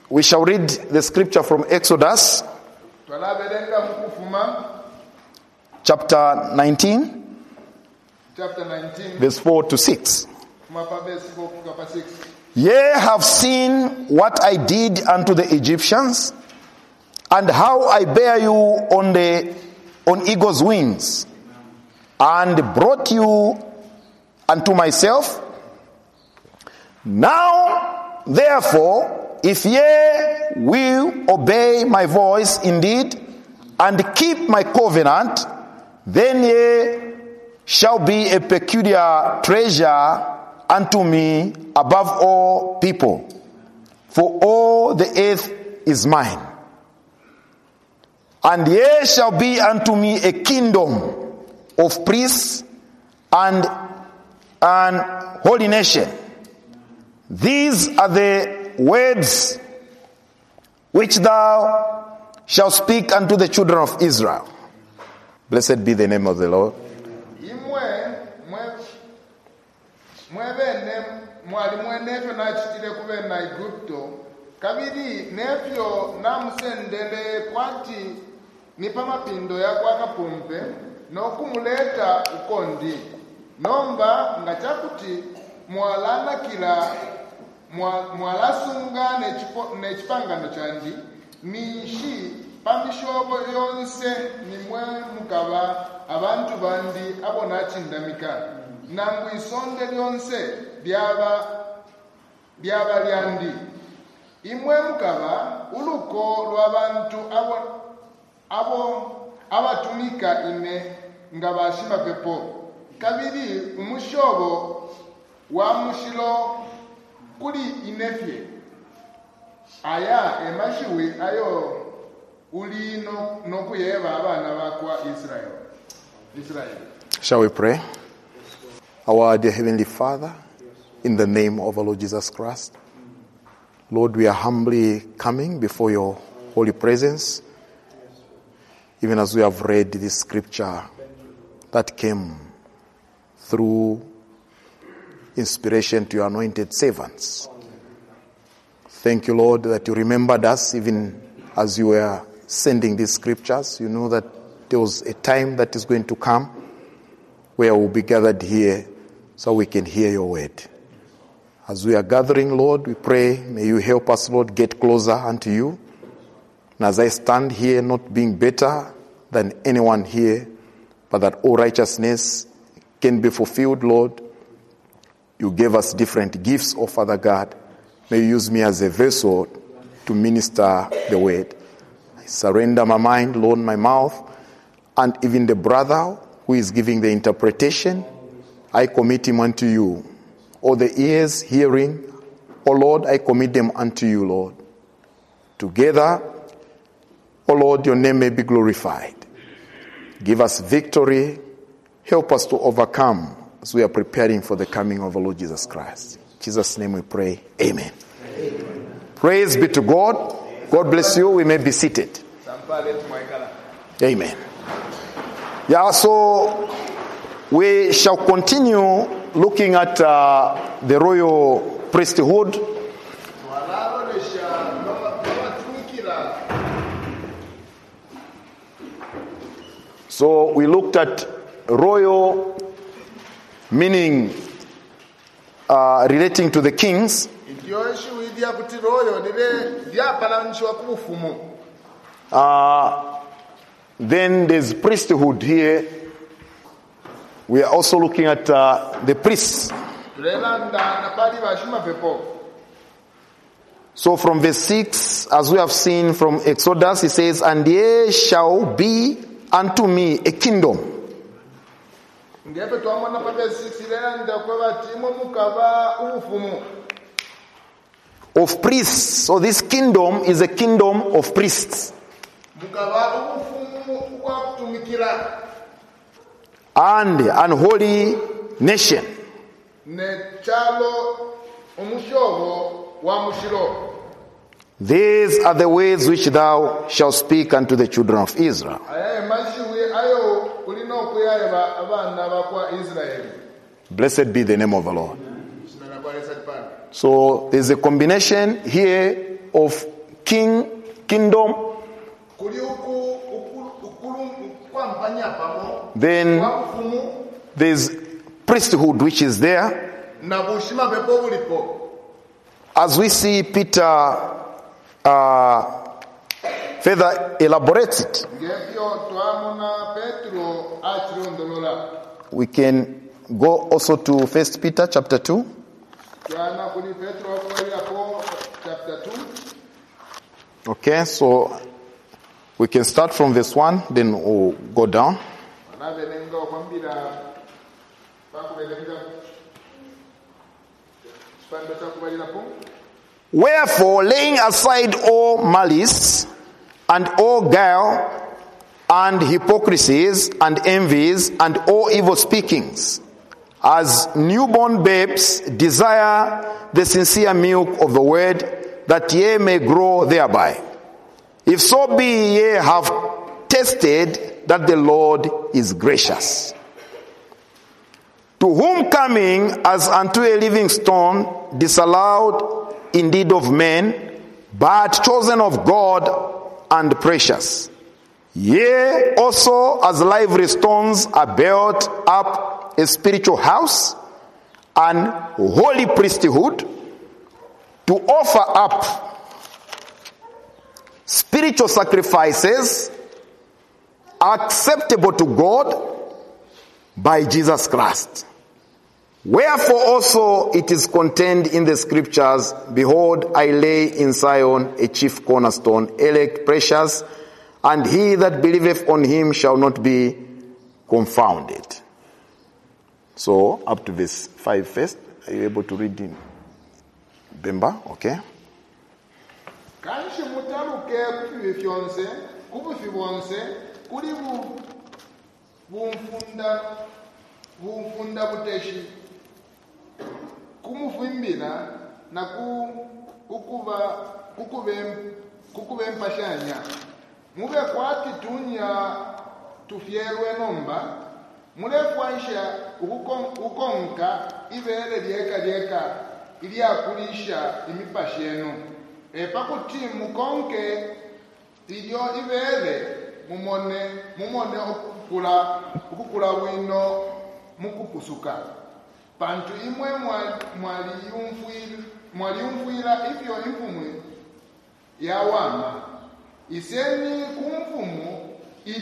We shall read the scripture from Exodus chapter 19, verse 4 to 6. Ye have seen what I did unto the Egyptians, and how I bare you on eagle's wings, and brought you unto myself. Now, therefore, if ye will obey my voice indeed, and keep my covenant, then ye shall be a peculiar treasure unto me above all people, for all the earth is mine. And ye shall be unto me a kingdom of priests and holy nation. These are the words which thou shalt speak unto the children of Israel. Blessed be the name of the Lord. Kabiri nepyo namusendele kwati nipamapindo ya kwa kapumpe nokumuleta ukondi nomba ngachakuti mwalana kila mwalasunga nechipangano chandi nishi pamishobo yonse nimwe mukaba abantu bandi abonachindamika nangu isonde lyonse byaba lyandi imwe mukaba uluko lw'abantu abo abatumika ine ngabashima pepo kabiri umushobo wa mushilo kuli inefye aya emashiwe ayo uli no kuyeba abana bakwa Israel. Shall we pray? Our dear Heavenly Father, in the name of our Lord Jesus Christ, Lord, we are humbly coming before your holy presence, even as we have read this scripture that came through inspiration to your anointed servants. Thank you, Lord, that you remembered us even as you were sending these scriptures. You know that there was a time that is going to come where we'll be gathered here so we can hear your word. As we are gathering, Lord, we pray, may you help us, Lord, get closer unto you. And as I stand here, not being better than anyone here, but that all righteousness can be fulfilled, Lord, you gave us different gifts, oh Father God. May you use me as a vessel to minister the word. I surrender my mind, Lord, my mouth, and even the brother who is giving the interpretation, I commit him unto you. All the ears hearing, oh Lord, I commit them unto you, Lord. Together, oh Lord, your name may be glorified. Give us victory. Help us to overcome as we are preparing for the coming of our Lord Jesus Christ. In Jesus' name we pray. Amen. Amen. Praise be to God. God bless you. We may be seated. Amen. Yeah, so we shall continue looking at the royal priesthood. So we looked at royal, meaning relating to the kings. Then there's priesthood here. We are also looking at the priests. So from verse 6, as we have seen from Exodus, it says, and ye shall be unto me a kingdom. Of priests. So this kingdom is a kingdom of priests. And an holy nation. These are the words which thou shalt speak unto the children of Israel. Blessed be the name of the Lord. So there's a combination here of kingdom. Then there's priesthood which is there. As we see Peter further elaborates it. We can go also to 1 Peter chapter 2. Okay, so we can start from verse 1, then we'll go down. Wherefore, laying aside all malice and all guile and hypocrisies and envies and all evil speakings, as newborn babes desire the sincere milk of the word, that ye may grow thereby. If so be ye have tasted that the Lord is gracious. To whom coming as unto a living stone, disallowed indeed of men, but chosen of God and precious. Yea, also as lively stones are built up a spiritual house, an holy priesthood, to offer up spiritual sacrifices acceptable to God by Jesus Christ. Wherefore also it is contained in the scriptures, behold, I lay in Zion a chief cornerstone, elect, precious, and he that believeth on him shall not be confounded. So, up to verse 5 first. Are you able to read in Bemba? Okay. Kanshi mutaluke kufiwe fyonse, kubufi bonse, kuli bumfunda buteshi, kumufimbina na kukube mpashanya. Mube kwati tunya tufyerwe nomba, mule kwaisha ukonka ibele lieka ilia kulisha imipashenu. Pakuti mukonke ilio ibele mumone okukula wino mukupusuka. Pantu imwe mwaliumfuira ifyo imfumu ya wama. Iseni kumfumu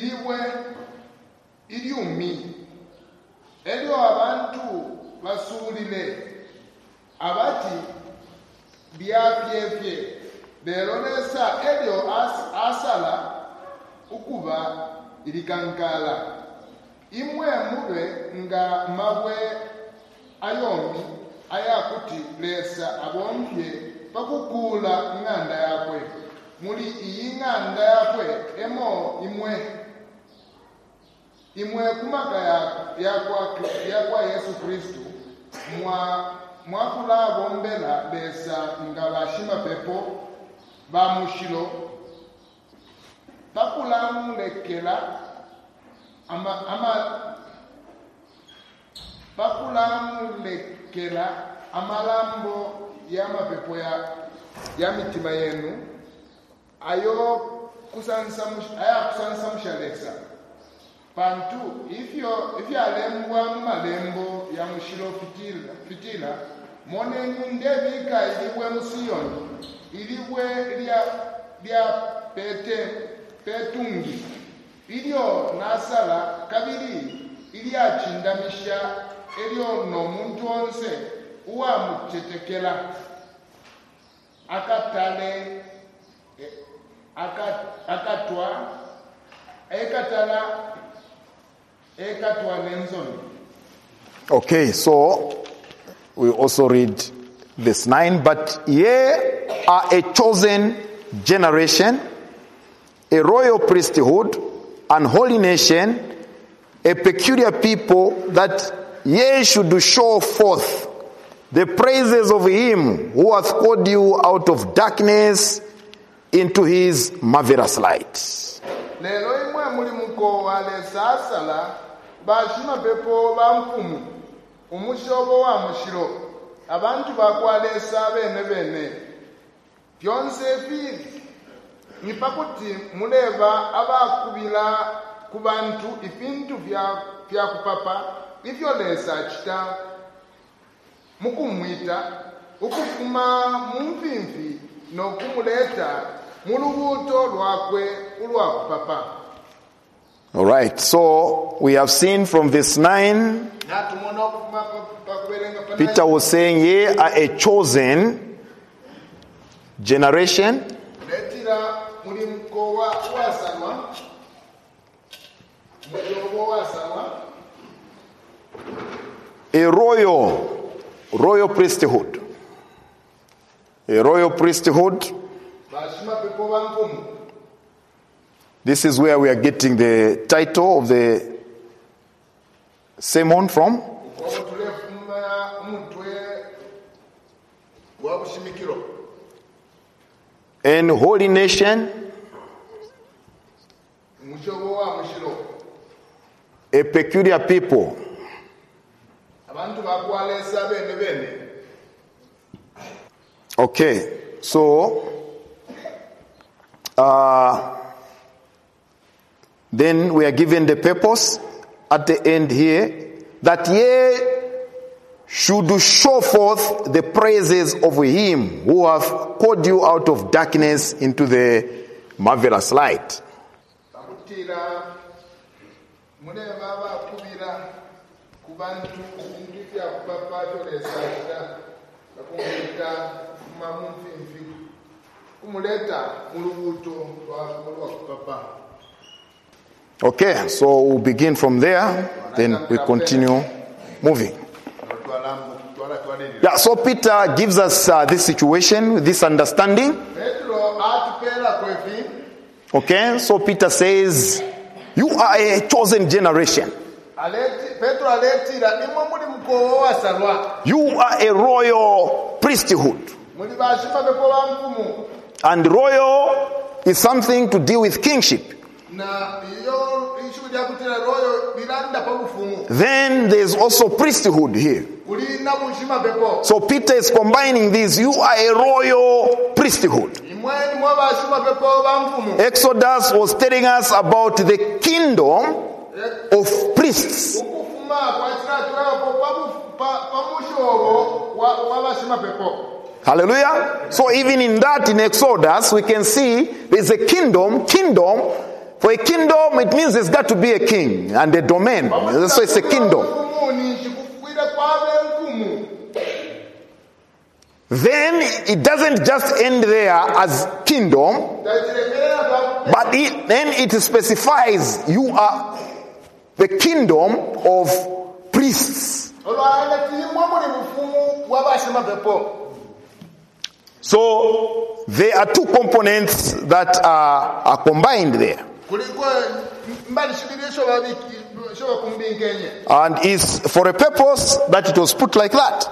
iliumi. Elio abantu basulile. Abati byapyepye. Berolesa elio asala ukuba ilikankala. Imwe mube nga mabwe ayomi ayakuti lesa abompye pakukula nganda yakwe. Muli iyi nganda yakwe emo imwe kumaka yakwa Yesu Kristu mwakula bombela lesa nga bashima pepo bamushilo pakulamulekela amalambo ya mapepo ya mitima yenu ayo kusansa mushalesa pantu ifyo alembwa malembo ya mushilo fitila monenyu ndevika iliwe musiyoni iliwe lya petungi ilio nasala kabiri ilia chindamisha elio no muntu onse uwa mutetekela akatale akatwa nenzoni. Okay, so we also read verse 9, but ye are a chosen generation, a royal priesthood, an holy nation, a peculiar people, that ye should show forth the praises of him who hath called you out of darkness into his marvelous light. Lelo imwe mulimuko wale sasala bashima pepo bamfumu umushobo wa mushiro abantu bakwalesa bene byonse nipakuti muleva abakubira ku bantu ibintu bya kupapa ivyolesa chita mukumwita ukufuma mumvimvi nokumuleta mulubuto lwakwe ulwa kupapa. All right, so we have seen from verse 9, Peter was saying, ye are a chosen generation, a royal priesthood. A royal priesthood. This is where we are getting the title of the sermon from. And holy nation, a peculiar people. Okay, so then we are given the purpose at the end here, that ye should show forth the praises of him who have called you out of darkness into the marvelous light. Okay, so we'll begin from there, then we continue moving. Yeah, so Peter gives us this situation, this understanding. Okay, so Peter says, you are a chosen generation. You are a royal priesthood. And royal is something to deal with kingship. Then there's also priesthood here. So Peter is combining these. You are a royal priesthood. Exodus was telling us about the kingdom of priests. Hallelujah. So even in that, in Exodus, we can see there's a kingdom. For a kingdom, it means there's got to be a king and a domain. So it's a kingdom. Then it doesn't just end there as kingdom, but then it specifies you are the kingdom of priests. So there are two components that are combined there. And it's for a purpose that it was put like that.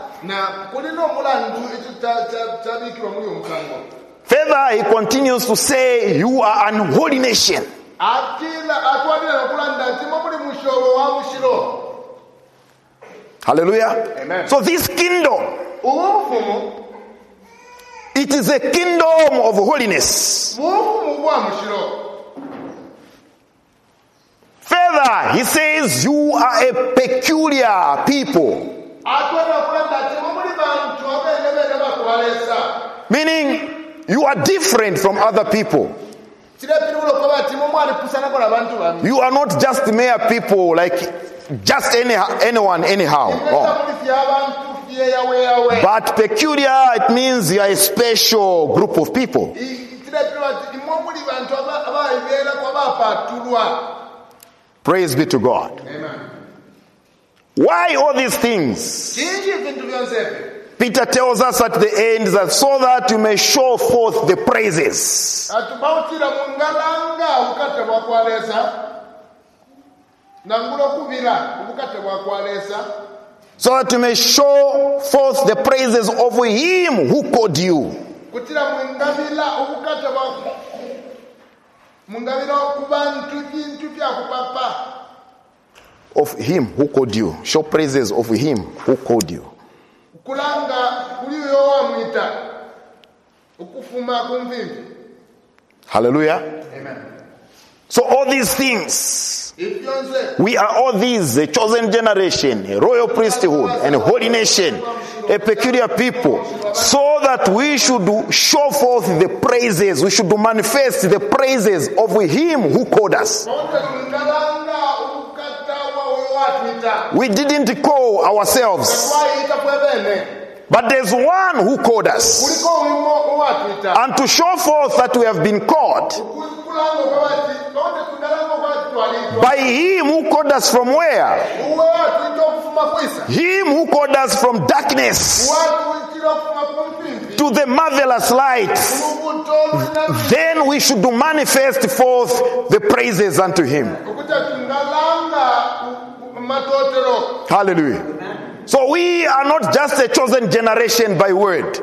Further, he continues to say, you are an holy nation. Hallelujah. Amen. So this kingdom, it is a kingdom of holiness. Further, he says, you are a peculiar people. Meaning, you are different from other people. You are not just mere people, like just anyone, anyhow. Oh. But peculiar, it means you are a special group of people. Praise be to God. Amen. Why all these things? Peter tells us at the end that so that you may show forth the praises. So that you may show forth the praises of him who called you. Of him who called you. Show praises of him who called you. Hallelujah. Amen. So all these things, If you understand, we are all these, a chosen generation, a royal priesthood, and a holy nation, a peculiar people, so that we should show forth the praises, we should manifest the praises of him who called us. We didn't call ourselves, but there's one who called us. And to show forth that we have been called by him who called us from where? Him who called us from darkness to the marvelous light. Then we should manifest forth the praises unto him. Hallelujah. So we are not just a chosen generation by word.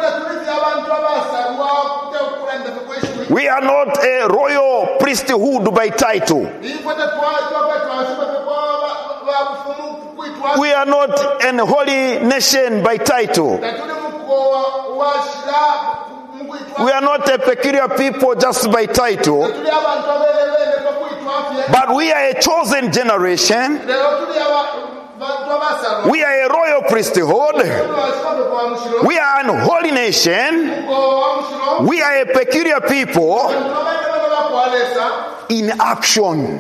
We are not a royal priesthood by title. We are not an holy nation by title. We are not a peculiar people just by title. But we are a chosen generation. We are a royal priesthood. We are an holy nation. We are a peculiar people in action,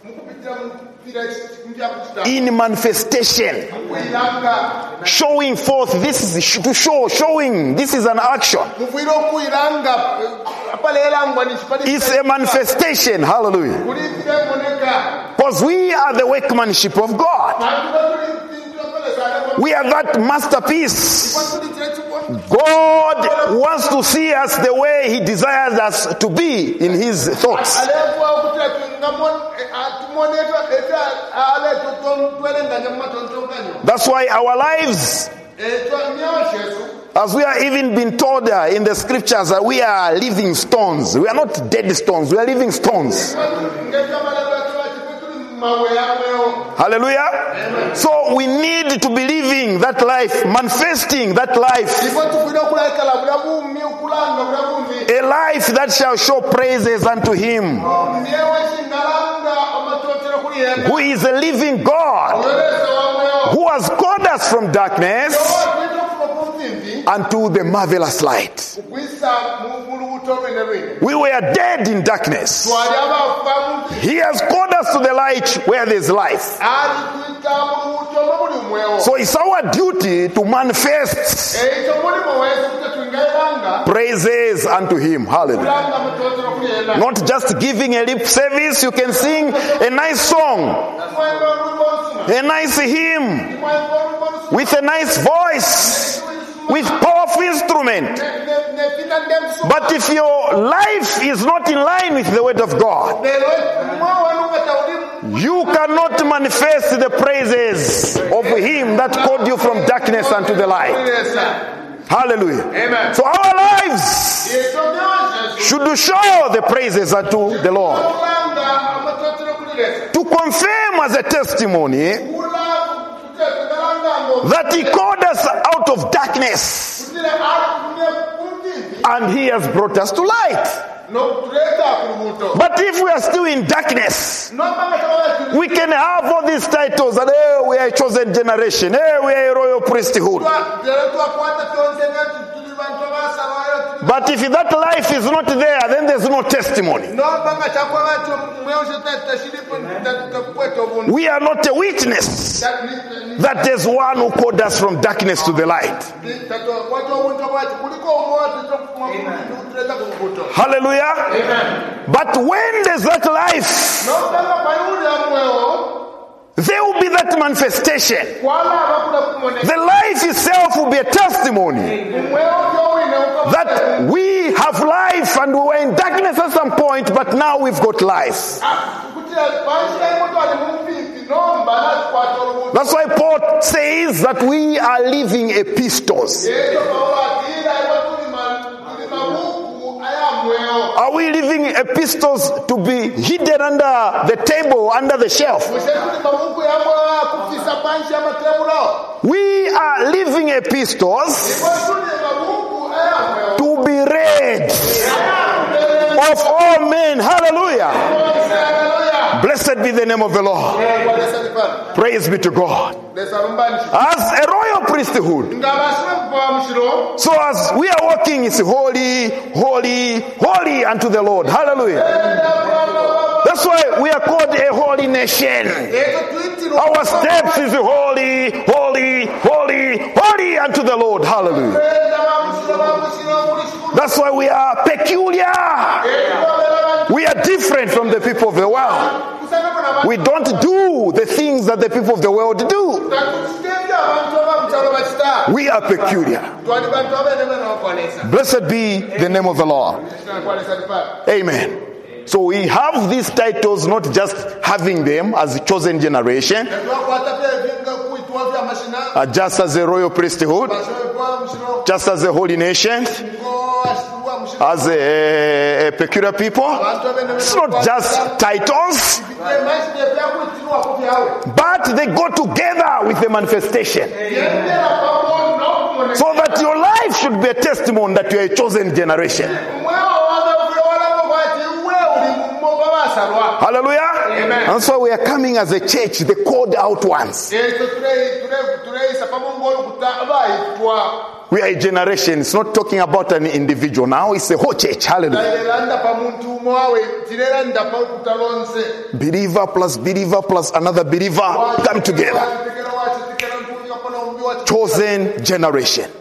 in manifestation, showing forth. This is to show, showing. This is an action. It's a manifestation. Hallelujah. Because we are the workmanship of God. We are that masterpiece. God wants to see us the way he desires us to be in his thoughts. That's why our lives, as we are even been told in the scriptures, that we are living stones. We are not dead stones. We are living stones. Hallelujah. Amen. So we need to be living that life, manifesting that life. A life that shall show praises unto him, who is a living God, who has called us from darkness unto the marvelous light. We were dead in darkness. He has called us to the light where there is life. So it's our duty to manifest praises unto him. Hallelujah. Not just giving a lip service. You can sing a nice song, a nice hymn, with a nice voice, with powerful instrument. But if your life is not in line with the word of God, you cannot manifest the praises of him that called you from darkness unto the light. Hallelujah. Amen. So our lives should show the praises unto the Lord. To confirm as a testimony that he called us out of darkness and he has brought us to light. But if we are still in darkness, we can have all these titles that we are a chosen generation, we are a royal priesthood. But if that life is not there, then there's no testimony. We are not a witness that there's one who called us from darkness to the light. Hallelujah. Amen. But when there's that life, there will be that manifestation. The life itself will be a testimony that we have life and we were in darkness at some point, but now we've got life. That's why Paul says that we are living epistles. Are we living epistles to be hidden under the table, under the shelf? We are living epistles to be read of all men. Hallelujah. Blessed be the name of the Lord. Praise be to God. As a royal priesthood, so as we are walking, it's holy, holy, holy unto the Lord. Hallelujah. That's why we are called a holy nation. Our steps is holy, holy, holy, holy unto the Lord. Hallelujah. That's why we are peculiar. We are different from the people of the world. We don't do the things that the people of the world do. We are peculiar. Blessed be the name of the Lord. Amen. So we have these titles, not just having them as a chosen generation, just as a royal priesthood, just as a holy nation, as a peculiar people. It's not just titles, but they go together with the manifestation. So that your life should be a testimony that you are a chosen generation. Hallelujah. Amen. And so we are coming as a church, the called out ones. We are a generation. It's not talking about an individual now. It's a whole church. Hallelujah. Believer plus another believer come together. Chosen generation.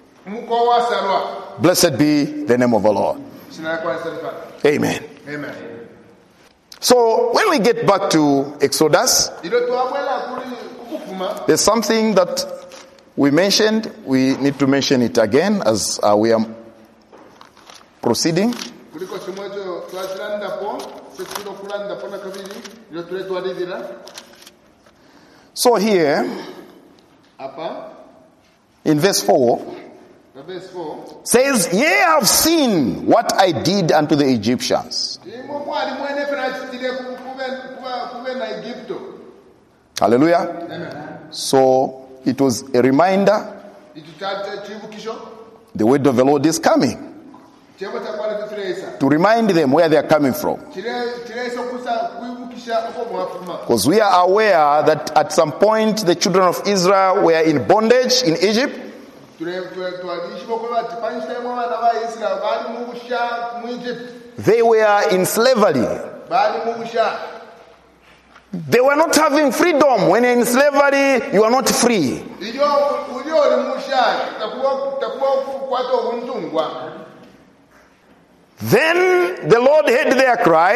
Blessed be the name of the Lord. Amen. Amen. So when we get back to Exodus, there's something that we mentioned. We need to mention it again as we are proceeding. So here, in verse 4, says, ye have seen what I did unto the Egyptians. Hallelujah. Amen. So it was a reminder. The word of the Lord is coming to remind them where they are coming from. Because we are aware that at some point the children of Israel were in bondage in Egypt. They were in slavery. They were not having freedom. When you're in slavery, you are not free. Then the Lord heard their cry,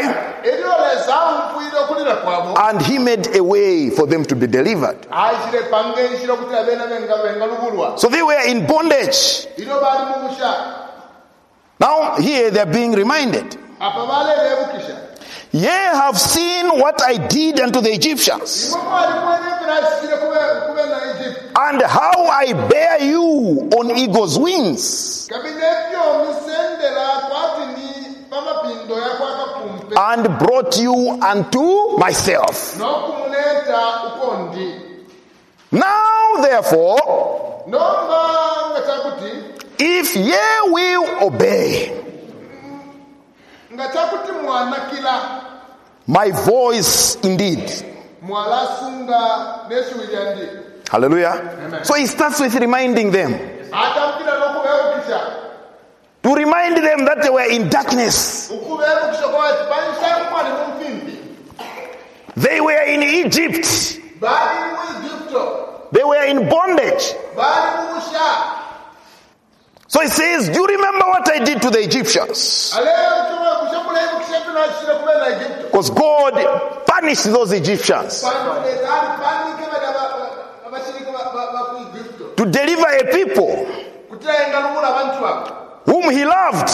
and he made a way for them to be delivered. So they were in bondage. Now here they are being reminded. Ye have seen what I did unto the Egyptians, and how I bear you on eagle's wings, and brought you unto myself. Now therefore, if ye will obey my voice indeed. Hallelujah. Amen. So he starts with reminding them. To remind them that they were in darkness. They were in Egypt. They were in bondage. So he says, do you remember what I did to the Egyptians? Because God punished those Egyptians to deliver a people whom he loved.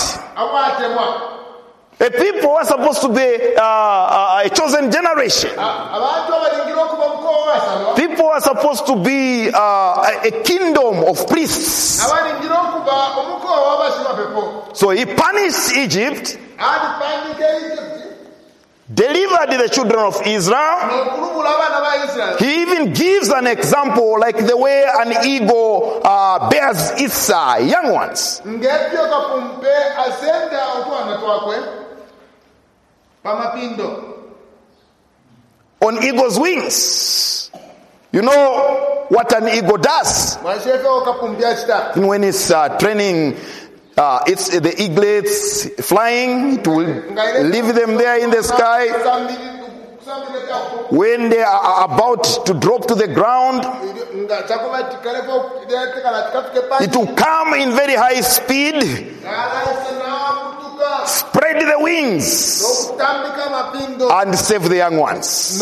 A people who are supposed to be a chosen generation. People are supposed to be a kingdom of priests. So he punished Egypt, delivered the children of Israel. He even gives an example like the way an eagle bears its young ones. pamapindo. On eagle's wings. You know what an eagle does? Mashefe okapumbia chita. And when it's training, it's the eaglets flying, it will leave them there in the sky. When they are about to drop to the ground, it will come in very high speed, spread the wings, and save the young ones.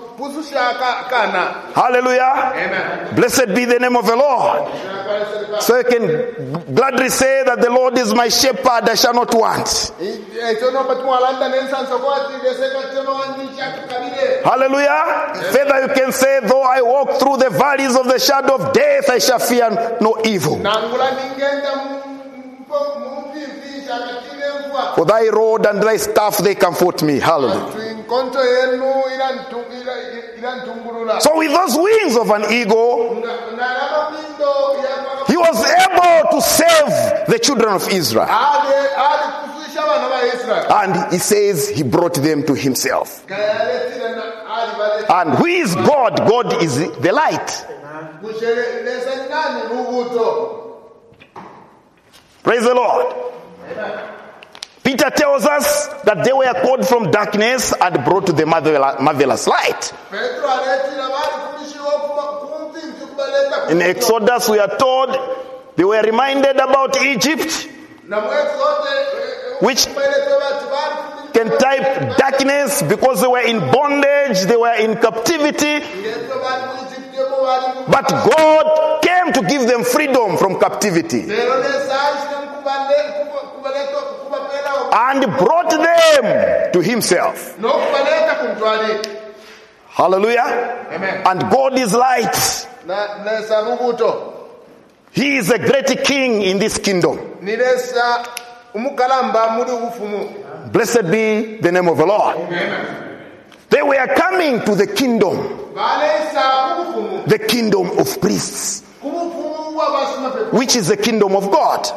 Hallelujah. Amen. Blessed be the name of the Lord. So I can gladly say that the Lord is my shepherd, I shall not want. Hallelujah. Further you can say, though I walk through the valleys of the shadow of death, I shall fear no evil. For thy rod and thy staff, they comfort me. Hallelujah. So with those wings of an eagle, he was able to save the children of Israel. And he says he brought them to himself. And who is God? God is the light. Praise the Lord. Peter tells us that they were called from darkness and brought to the marvelous light. In Exodus we are told they were reminded about Egypt, which can type darkness because they were in bondage, they were in captivity. But God came to give them freedom from captivity and brought them to himself. Hallelujah. Amen. And God is light. He is a great king in this kingdom. Blessed be the name of the Lord. Amen. They were coming to the kingdom of priests, which is the kingdom of God.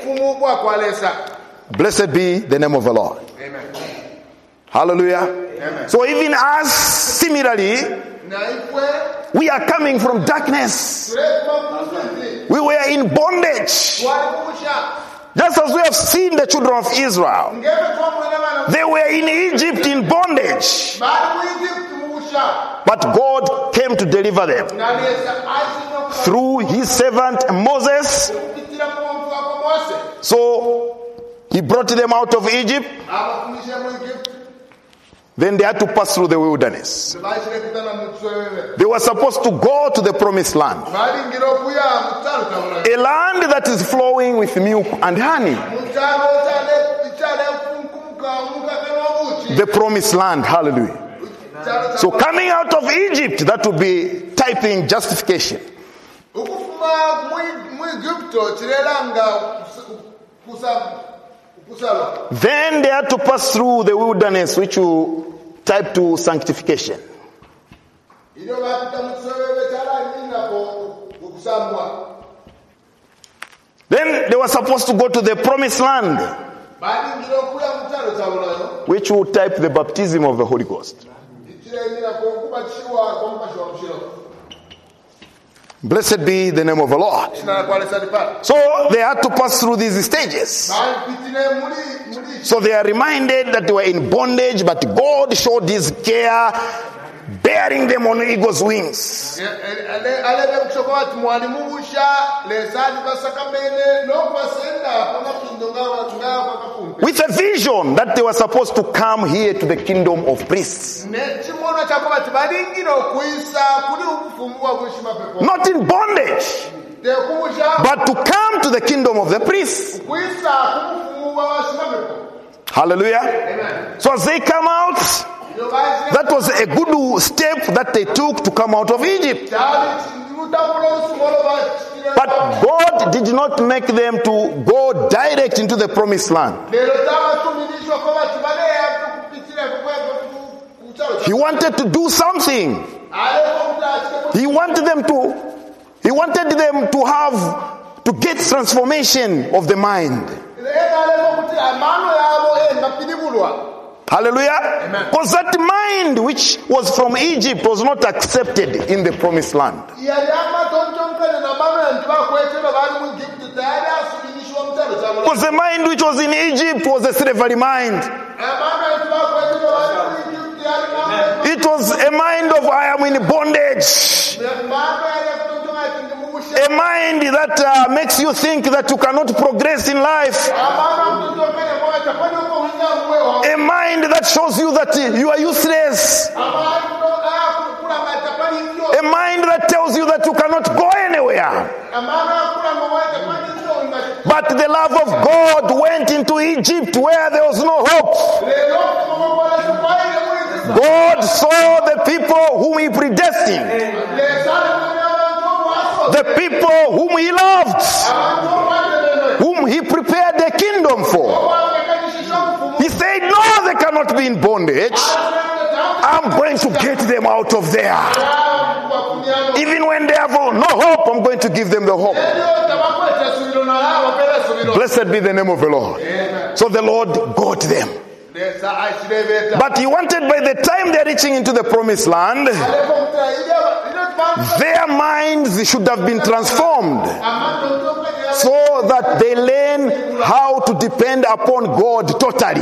Blessed be the name of the Lord. Amen. Hallelujah. Amen. So even us, similarly, we are coming from darkness. We were in bondage. Just as we have seen the children of Israel. They were in Egypt in bondage. But God came to deliver them through his servant Moses. So he brought them out of Egypt. Then they had to pass through the wilderness. They were supposed to go to the promised land. A land that is flowing with milk and honey. The promised land. Hallelujah. So coming out of Egypt, that would be typing justification. Then they had to pass through the wilderness, which you type to sanctification. Then they were supposed to go to the promised land, which will type the baptism of the Holy Ghost. Blessed be the name of the Lord. So they had to pass through these stages. So they are reminded that they were in bondage, but God showed his care, bearing them on eagle's wings. With a vision that they were supposed to come here to the kingdom of priests. Not in bondage, but to come to the kingdom of the priests. Hallelujah. Amen. So as they come out, that was a good step that they took to come out of Egypt. But God did not make them to go direct into the promised land. He wanted to do something. He wanted them to get transformation of the mind. Hallelujah. Because that mind which was from Egypt was not accepted in the promised land. Because the mind which was in Egypt was a slavery mind. It was a mind of I am in bondage. A mind that makes you think that you cannot progress in life. A mind that shows you that you are useless. A mind that tells you that you cannot go anywhere. But the love of God went into Egypt where there was no hope. God saw the people whom he predestined, the people whom he loved, whom he prepared the kingdom for. He said, no, they cannot be in bondage. I'm going to get them out of there. Even when they have no hope, I'm going to give them the hope. Blessed be the name of the Lord. So the Lord got them. But he wanted by the time they're reaching into the promised land, their minds should have been transformed so that they learn how to depend upon God totally.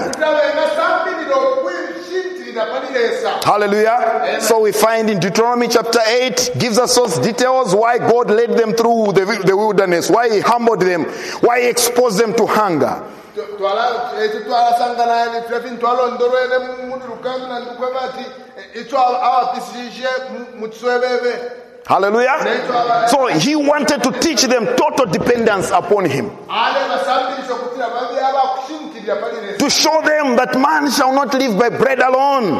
Hallelujah. So we find in Deuteronomy chapter 8 gives us those details why God led them through the wilderness, why he humbled them, why he exposed them to hunger. Hallelujah. So he wanted to teach them total dependence upon him, to show them that man shall not live by bread alone,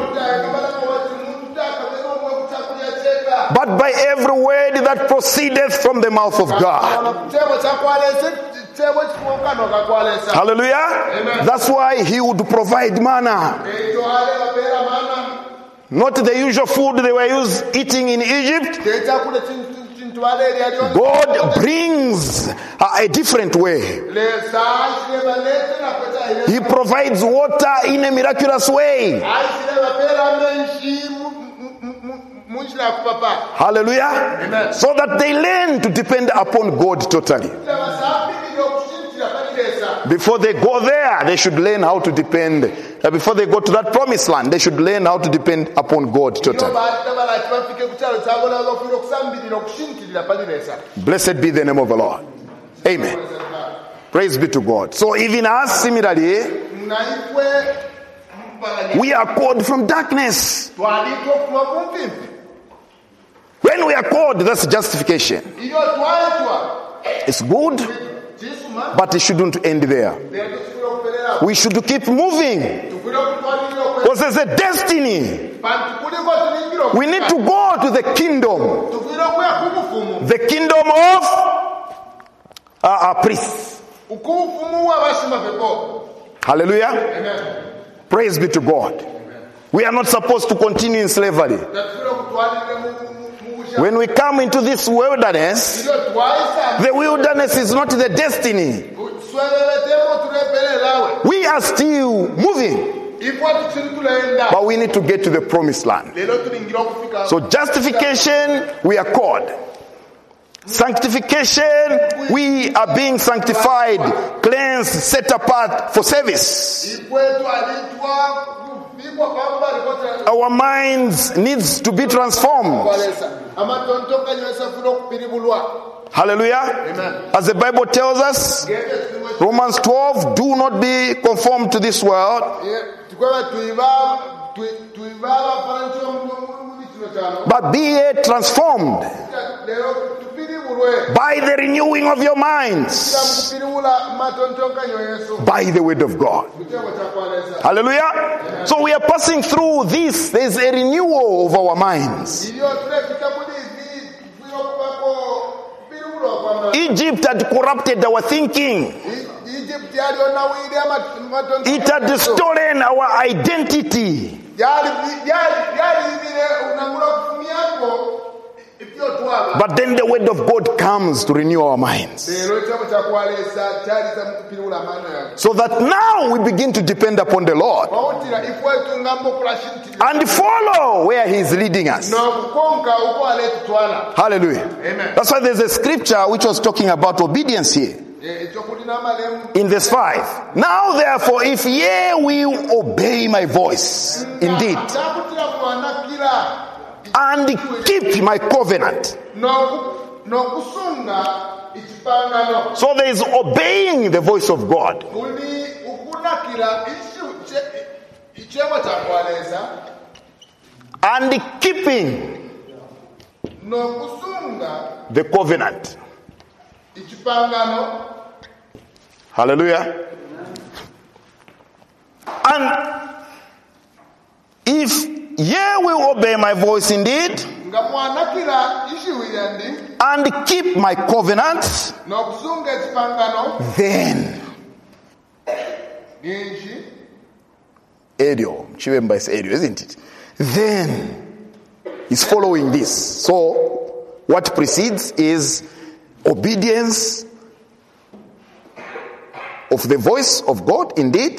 but by every word that proceedeth from the mouth of God. Hallelujah. Amen. That's why he would provide manna. Not the usual food they were eating in Egypt. God brings a different way. He provides water in a miraculous way. Hallelujah. Amen. So that they learn to depend upon God totally. Before they go there, they should learn how to depend. Before they go to that promised land, they should learn how to depend upon God totally. Blessed be the name of the Lord. Amen. Praise be to God. So even us, similarly, we are called from darkness. When we are called, that's justification. It's good, but it shouldn't end there. We should keep moving, because there's a destiny. We need to go to the kingdom, the kingdom of priests. Hallelujah. Amen. Praise be to God. We are not supposed to continue in slavery. When we come into this wilderness, the wilderness is not the destiny. We are still moving, but we need to get to the promised land. So justification, we are called. Sanctification, we are being sanctified, cleansed, set apart for service. Our minds needs to be transformed. Hallelujah. Amen. As the Bible tells us, Romans 12, do not be conformed to this world, but be transformed by the renewing of your minds, by the word of God. Hallelujah. So we are passing through this. There's a renewal of our minds. Egypt had corrupted our thinking. It had stolen our identity. But then the word of God comes to renew our minds. So that now we begin to depend upon the Lord and follow where He is leading us. Hallelujah. Amen. That's why there's a scripture which was talking about obedience here. In verse 5. Now therefore, if ye will obey my voice, indeed, and keep my covenant. So there is obeying the voice of God. And keeping the covenant. Hallelujah. And if ye will obey my voice indeed, and keep my covenant, then Edio, Chivemba is Edio, isn't it? Then is following this. So what precedes is obedience of the voice of God indeed,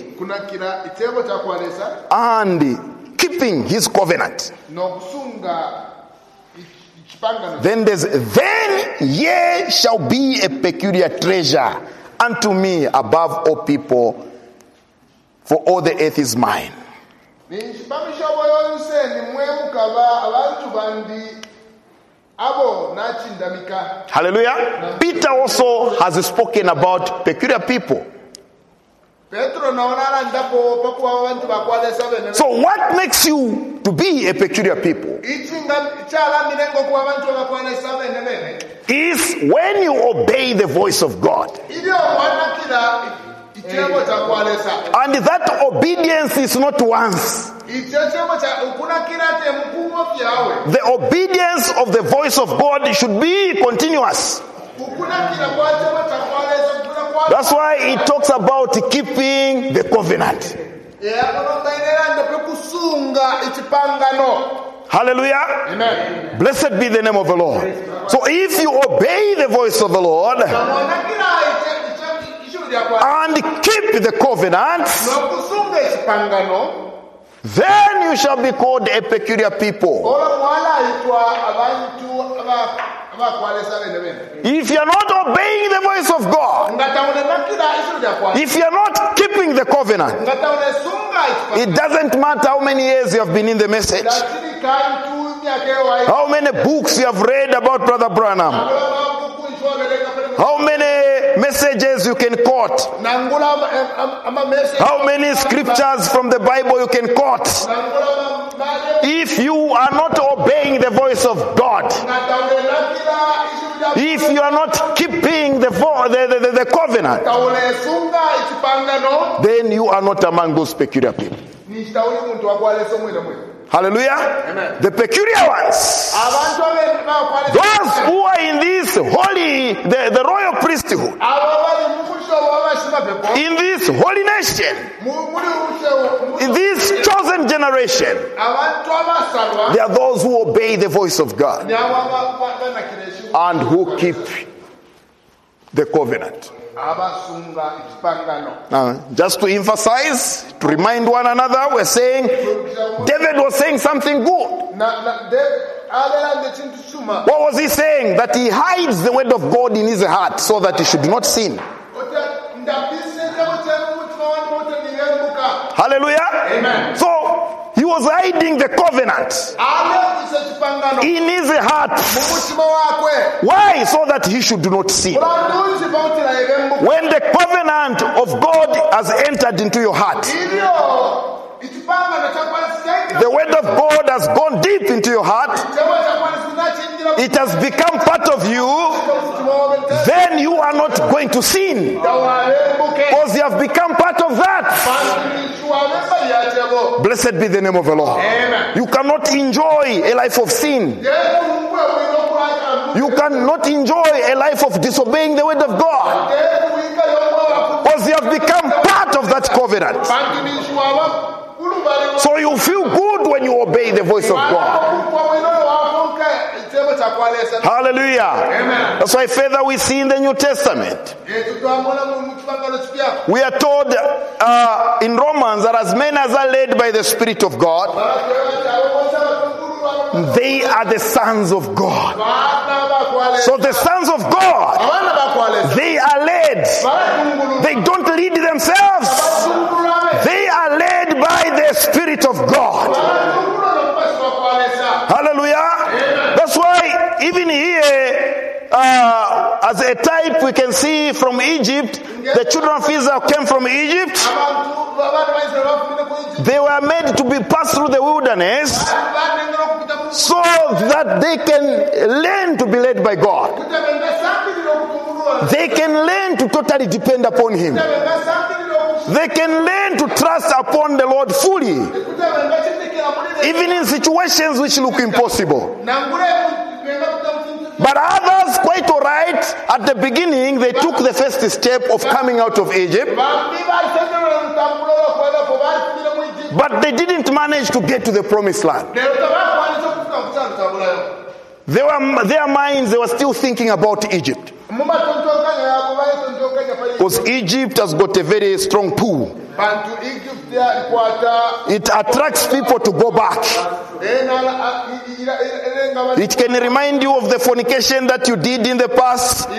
and keeping His covenant. Then ye shall be a peculiar treasure unto me above all people, for all the earth is mine. Hallelujah. Peter also has spoken about peculiar people. So what makes you to be a peculiar people is when you obey the voice of God. And that obedience is not once. The obedience of the voice of God should be continuous. That's why it talks about keeping the covenant. Hallelujah. Amen. Blessed be the name of the Lord. So if you obey the voice of the Lord and keep the covenant, then you shall be called a peculiar people. If you are not obeying the voice of God, if you are not keeping the covenant, it doesn't matter how many years you have been in the message, how many books you have read about Brother Branham, how many messages you can quote, how many scriptures from the Bible you can quote. If you are not obeying the voice of God, if you are not keeping the covenant, then you are not among those peculiar people. Hallelujah. Amen. The peculiar ones, those who are in this holy, the royal priesthood, in this holy nation, in this chosen generation, they are those who obey the voice of God and who keep the covenant. Now, just to emphasize, to remind one another, we're saying David was saying something good. What was he saying? That he hides the word of God in his heart so that he should not sin. Hallelujah. Amen. So he was hiding the covenant in his heart. Why? So that he should not sin. When the covenant of God has entered into your heart, the word of God has gone deep into your heart, it has become part of you, then you are not going to sin, because you have become part of that. Blessed be the name of the Lord. Amen. You cannot enjoy a life of sin. You cannot enjoy a life of disobeying the word of God, because you have become part of that covenant. So you feel good when you obey the voice of God. Hallelujah. Amen. That's why further we see in the New Testament. We are told in Romans that as many as are led by the Spirit of God, they are the sons of God. So the sons of God, they are led. They don't lead themselves. They are led by the Spirit of God. Hallelujah. That's why even here, as a type we can see from Egypt, the children of Israel came from Egypt. They were made to be passed through the wilderness so that they can learn to be led by God. They can learn to totally depend upon Him. They can learn to trust upon the Lord fully, even in situations which look impossible. But others, quite all right, at the beginning, they took the first step of coming out of Egypt. But they didn't manage to get to the promised land. Their minds, they were still thinking about Egypt. Because Egypt has got a very strong pull. It attracts people to go back. It can remind you of the fornication that you did in the past.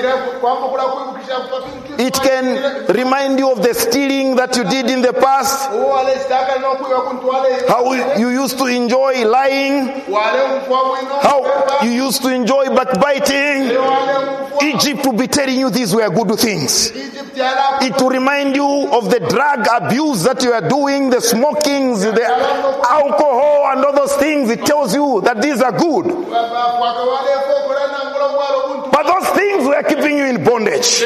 It can remind you of the stealing that you did in the past. How you used to enjoy lying. How you used to enjoy backbiting. Egypt will be telling you these were good things. It will remind you of the drug abuse that you are doing, the smokings, the alcohol and all those things. It tells you that these are good. But those things were keeping you in bondage.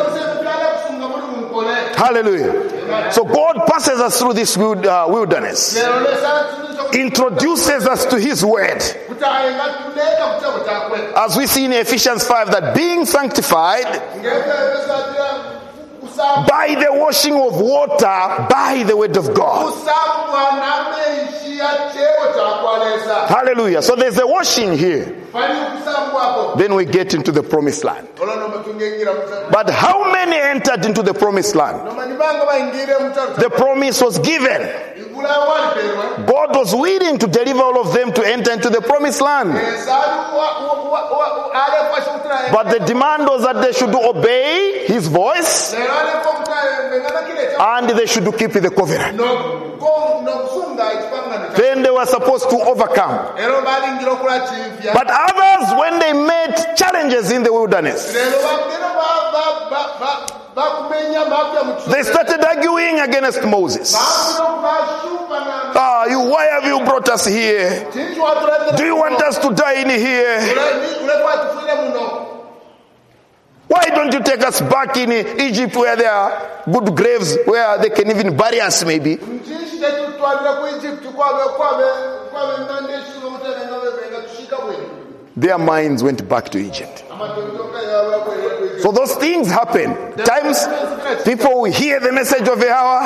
Hallelujah. So God passes us through this wilderness, introduces us to His word. As we see in Ephesians 5, that being sanctified by the washing of water by the word of God. Hallelujah. So there's a washing here. Then we get into the promised land. But how many entered into the promised land? The promise was given. God was willing to deliver all of them to enter into the promised land. But the demand was that they should obey His voice and they should keep the covenant. Then they were supposed to overcome. But others, when they met challenges in the wilderness, they started arguing against Moses. Why have you brought us here? Do you want us to die in here? Why don't you take us back in Egypt where there are good graves where they can even bury us maybe? Their minds went back to Egypt. So those things happen. Times people will hear the message of the hour.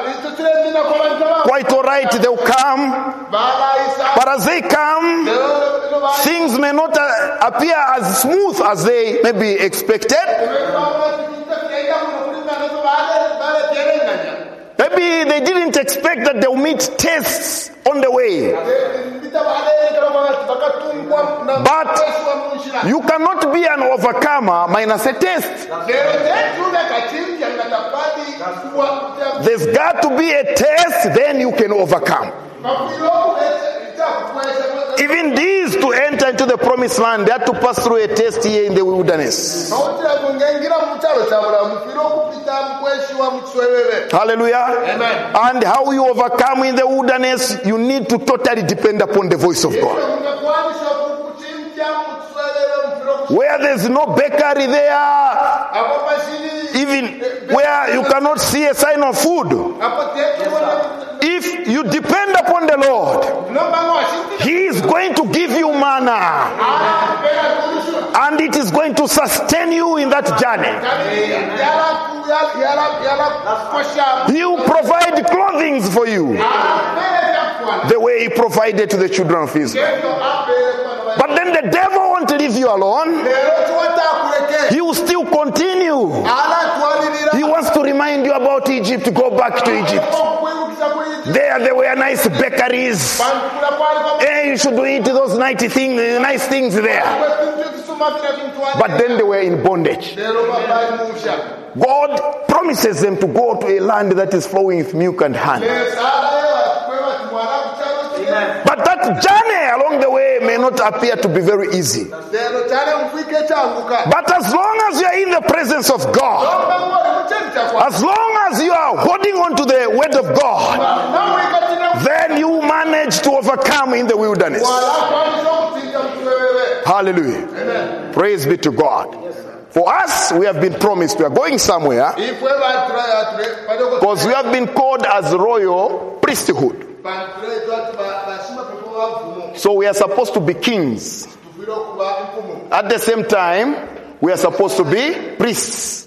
Quite all right, they'll come. But as they come, things may not appear as smooth as they maybe expected. Maybe they didn't expect that they'll meet tests on the way. But you cannot be an overcomer minus a test. There's got to be a test, then you can overcome. Even these to enter into the promised land, they had to pass through a test here in the wilderness. Hallelujah. Amen. And how you overcome in the wilderness, you need to totally depend upon the voice of God. Where there's no bakery there, even where you cannot see a sign of food, if you depend upon the Lord, He is going to give you manna, and it is going to sustain you in that journey. He will provide clothing for you the way He provided to the children of Israel. But then the the devil won't leave you alone. He will still continue. He wants to remind you about Egypt. Go back to Egypt. There were nice bakeries. Hey, you should eat those nice things there. But then they were in bondage. God promises them to go to a land that is flowing with milk and honey. But that journey along the way may not appear to be very easy. But as long as you are in the presence of God, as long as you are holding on to the word of God, then you manage to overcome in the wilderness. Hallelujah. Amen. Praise be to God. For us, we have been promised we are going somewhere because we have been called as royal priesthood. So we are supposed to be kings. At the same time, we are supposed to be priests.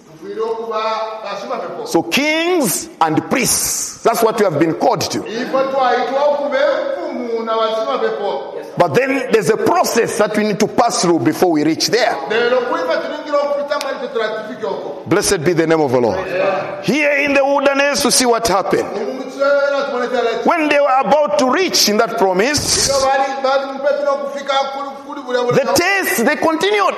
So kings and priests, that's what we have been called to. But then there's a process that we need to pass through before we reach there. Blessed be the name of the Lord. Here in the wilderness, to see what happened. When they were about to reach in that promise, the tests, they continued.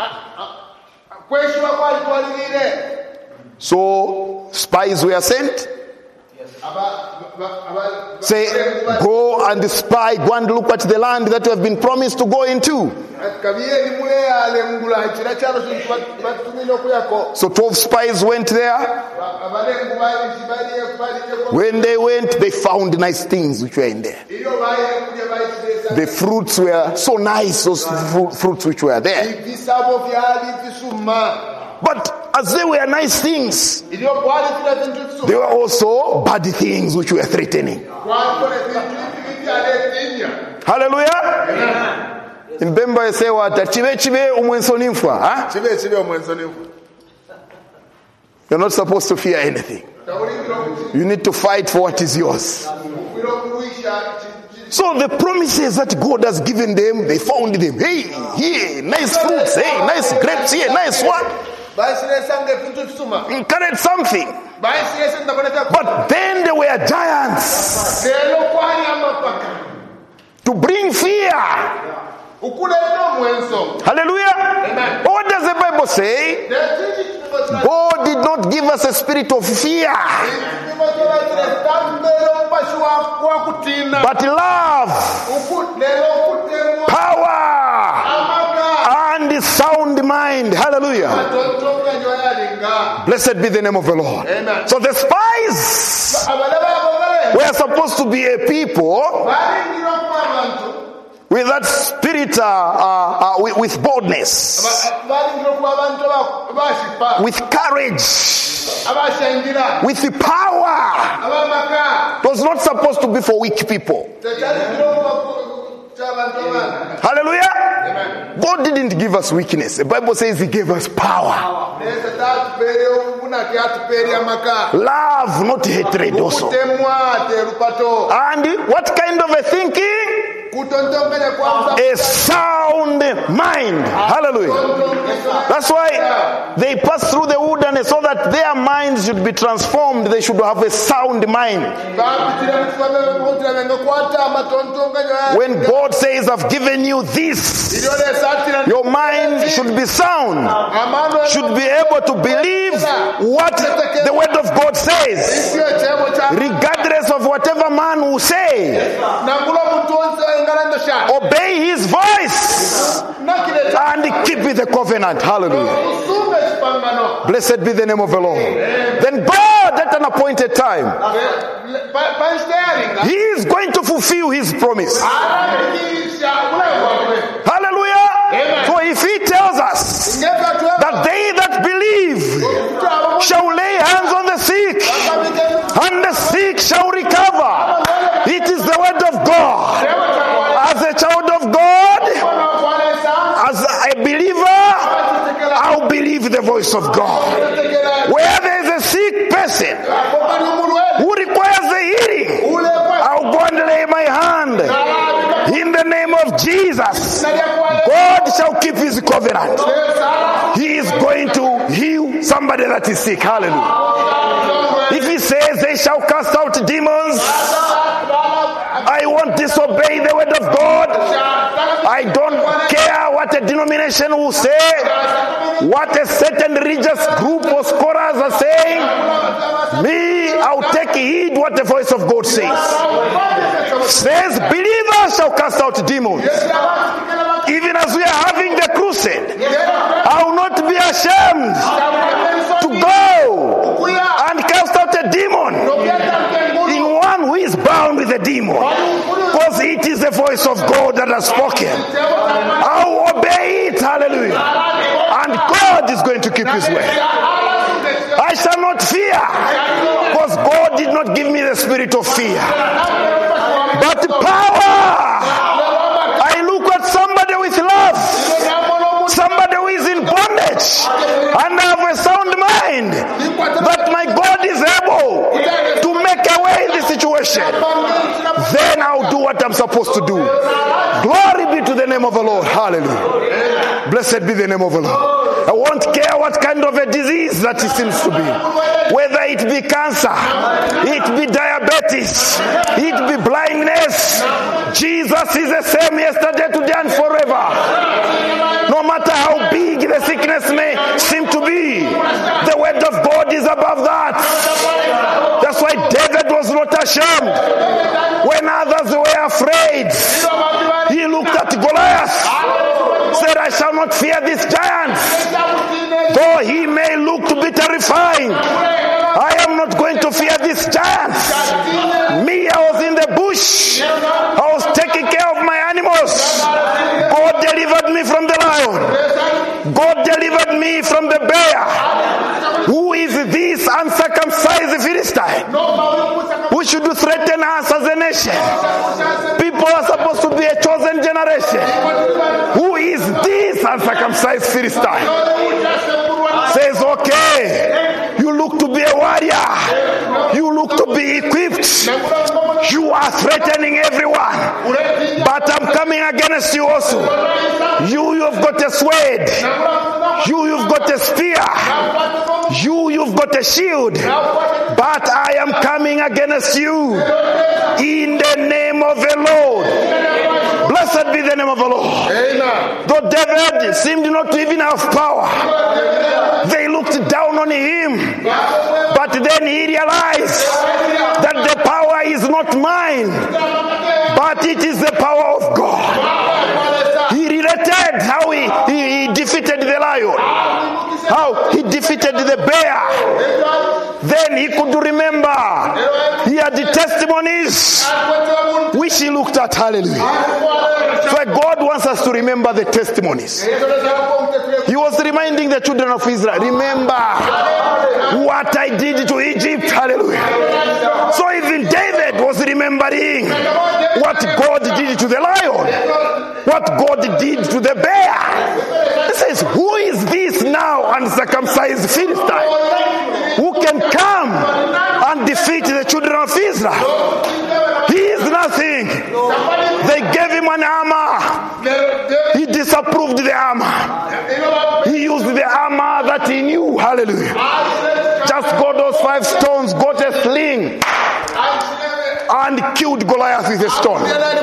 So spies were sent. Say, go and spy, go and look at the land that you have been promised to go into. So 12 spies went there. When they went, they found nice things which were in there. The fruits were so nice, those fruits which were there. But as they were nice things, there were also bad things which were threatening. Hallelujah. In Bemba you say what? You're not supposed to fear anything. You need to fight for what is yours. So the promises that God has given them, they found them. Hey, here, nice fruits. Hey, nice grapes here, nice what? Encourage something. But then there were giants to bring fear. Hallelujah. Amen. What does the Bible say? God did not give us a spirit of fear, but love, power, and sound mind. Hallelujah. Blessed be the name of the Lord. Amen. So the spies were supposed to be a people with that spirit, with boldness, with courage, with the power. It was not supposed to be for weak people. Hallelujah. Amen. God didn't give us weakness. The Bible says He gave us power. Love, not hatred also. And what kind of a thinking? A sound mind. Hallelujah. That's why they passed through the wilderness, so that their minds should be transformed. They should have a sound mind. When God says, I've given you this, your mind should be sound, should be able to believe what the word of God says, regardless of whatever man will say. Obey His voice and keep with the covenant. Hallelujah. Blessed be the name of the Lord. Then God, at an appointed time, He is going to fulfill His promise. Hallelujah. So if He tells us that they that believe shall lay hands on the sick and the sick shall recover, it is the word of God. As a child of God, as a believer, I'll believe the voice of God. Where there is a sick person who requires the healing, I'll go and lay my hand in the name of Jesus. God shall keep his covenant. He is going to heal somebody that is sick. Hallelujah. If he says they shall cast out demons, I won't disobey the word of God. I don't care what a denomination will say, what a certain religious group or scholars are saying. Me, I'll take heed what the voice of God says. Says believers shall cast out demons. Even as we are having the crusade, I will not be ashamed to go and cast out a demon in one who is bound with a demon, because it is the voice of God that has spoken. I will obey it. Hallelujah. And God is going to keep his word. I shall not fear, because God did not give me the spirit of fear, but power. I look at somebody with love, somebody who is in bondage, and I have a sound mind that my God is able to make a way in this situation. Then I'll do what I'm supposed to do. Glory be to the name of the Lord. Hallelujah. Blessed be the name of the Lord. I won't care what kind of a disease that it seems to be. Whether it be cancer, it be diabetes, it be blindness. Jesus is the same yesterday, today, and forever. No matter how big the sickness may seem to be, the word of God is above that. That's why David was not ashamed. When others were afraid, he looked at Goliath, said, I shall not fear this giant. Though he may look to be terrifying, I am not going to fear this giant. Me, I was in the bush. I was taking care of my animals. God delivered me from the lion. God delivered me from the bear. Who is this uncircumcised Philistine who should threaten us as a nation? People are supposed to be a chosen generation. Who is this uncircumcised Philistine? Says, okay, you look to be a warrior, you look to be equipped, you are threatening everyone, but I'm coming against you also. You've got a sword, you've got a spear, you've got a shield, but I am coming against you in the name of the Lord. Blessed be the name of the Lord. Though David seemed not to even have power, they looked down on him, but then he realized that the power is not mine, but it is the power of God. He related how he defeated the lion, how he defeated the bear. Then he could remember he had the testimonies which he looked at. Hallelujah. So God wants us to remember the testimonies. He was reminding the children of Israel, remember what I did to Egypt. Hallelujah. So even David was remembering what God did to the lion, what God did to the bear. He says, who is this now uncircumcised Philistine who can come and defeat the children of Israel? He is nothing. They gave him an armor. He disapproved the armor. He used the armor that he knew. Hallelujah. Just got those 5 stones, got a sling, and killed Goliath with a stone.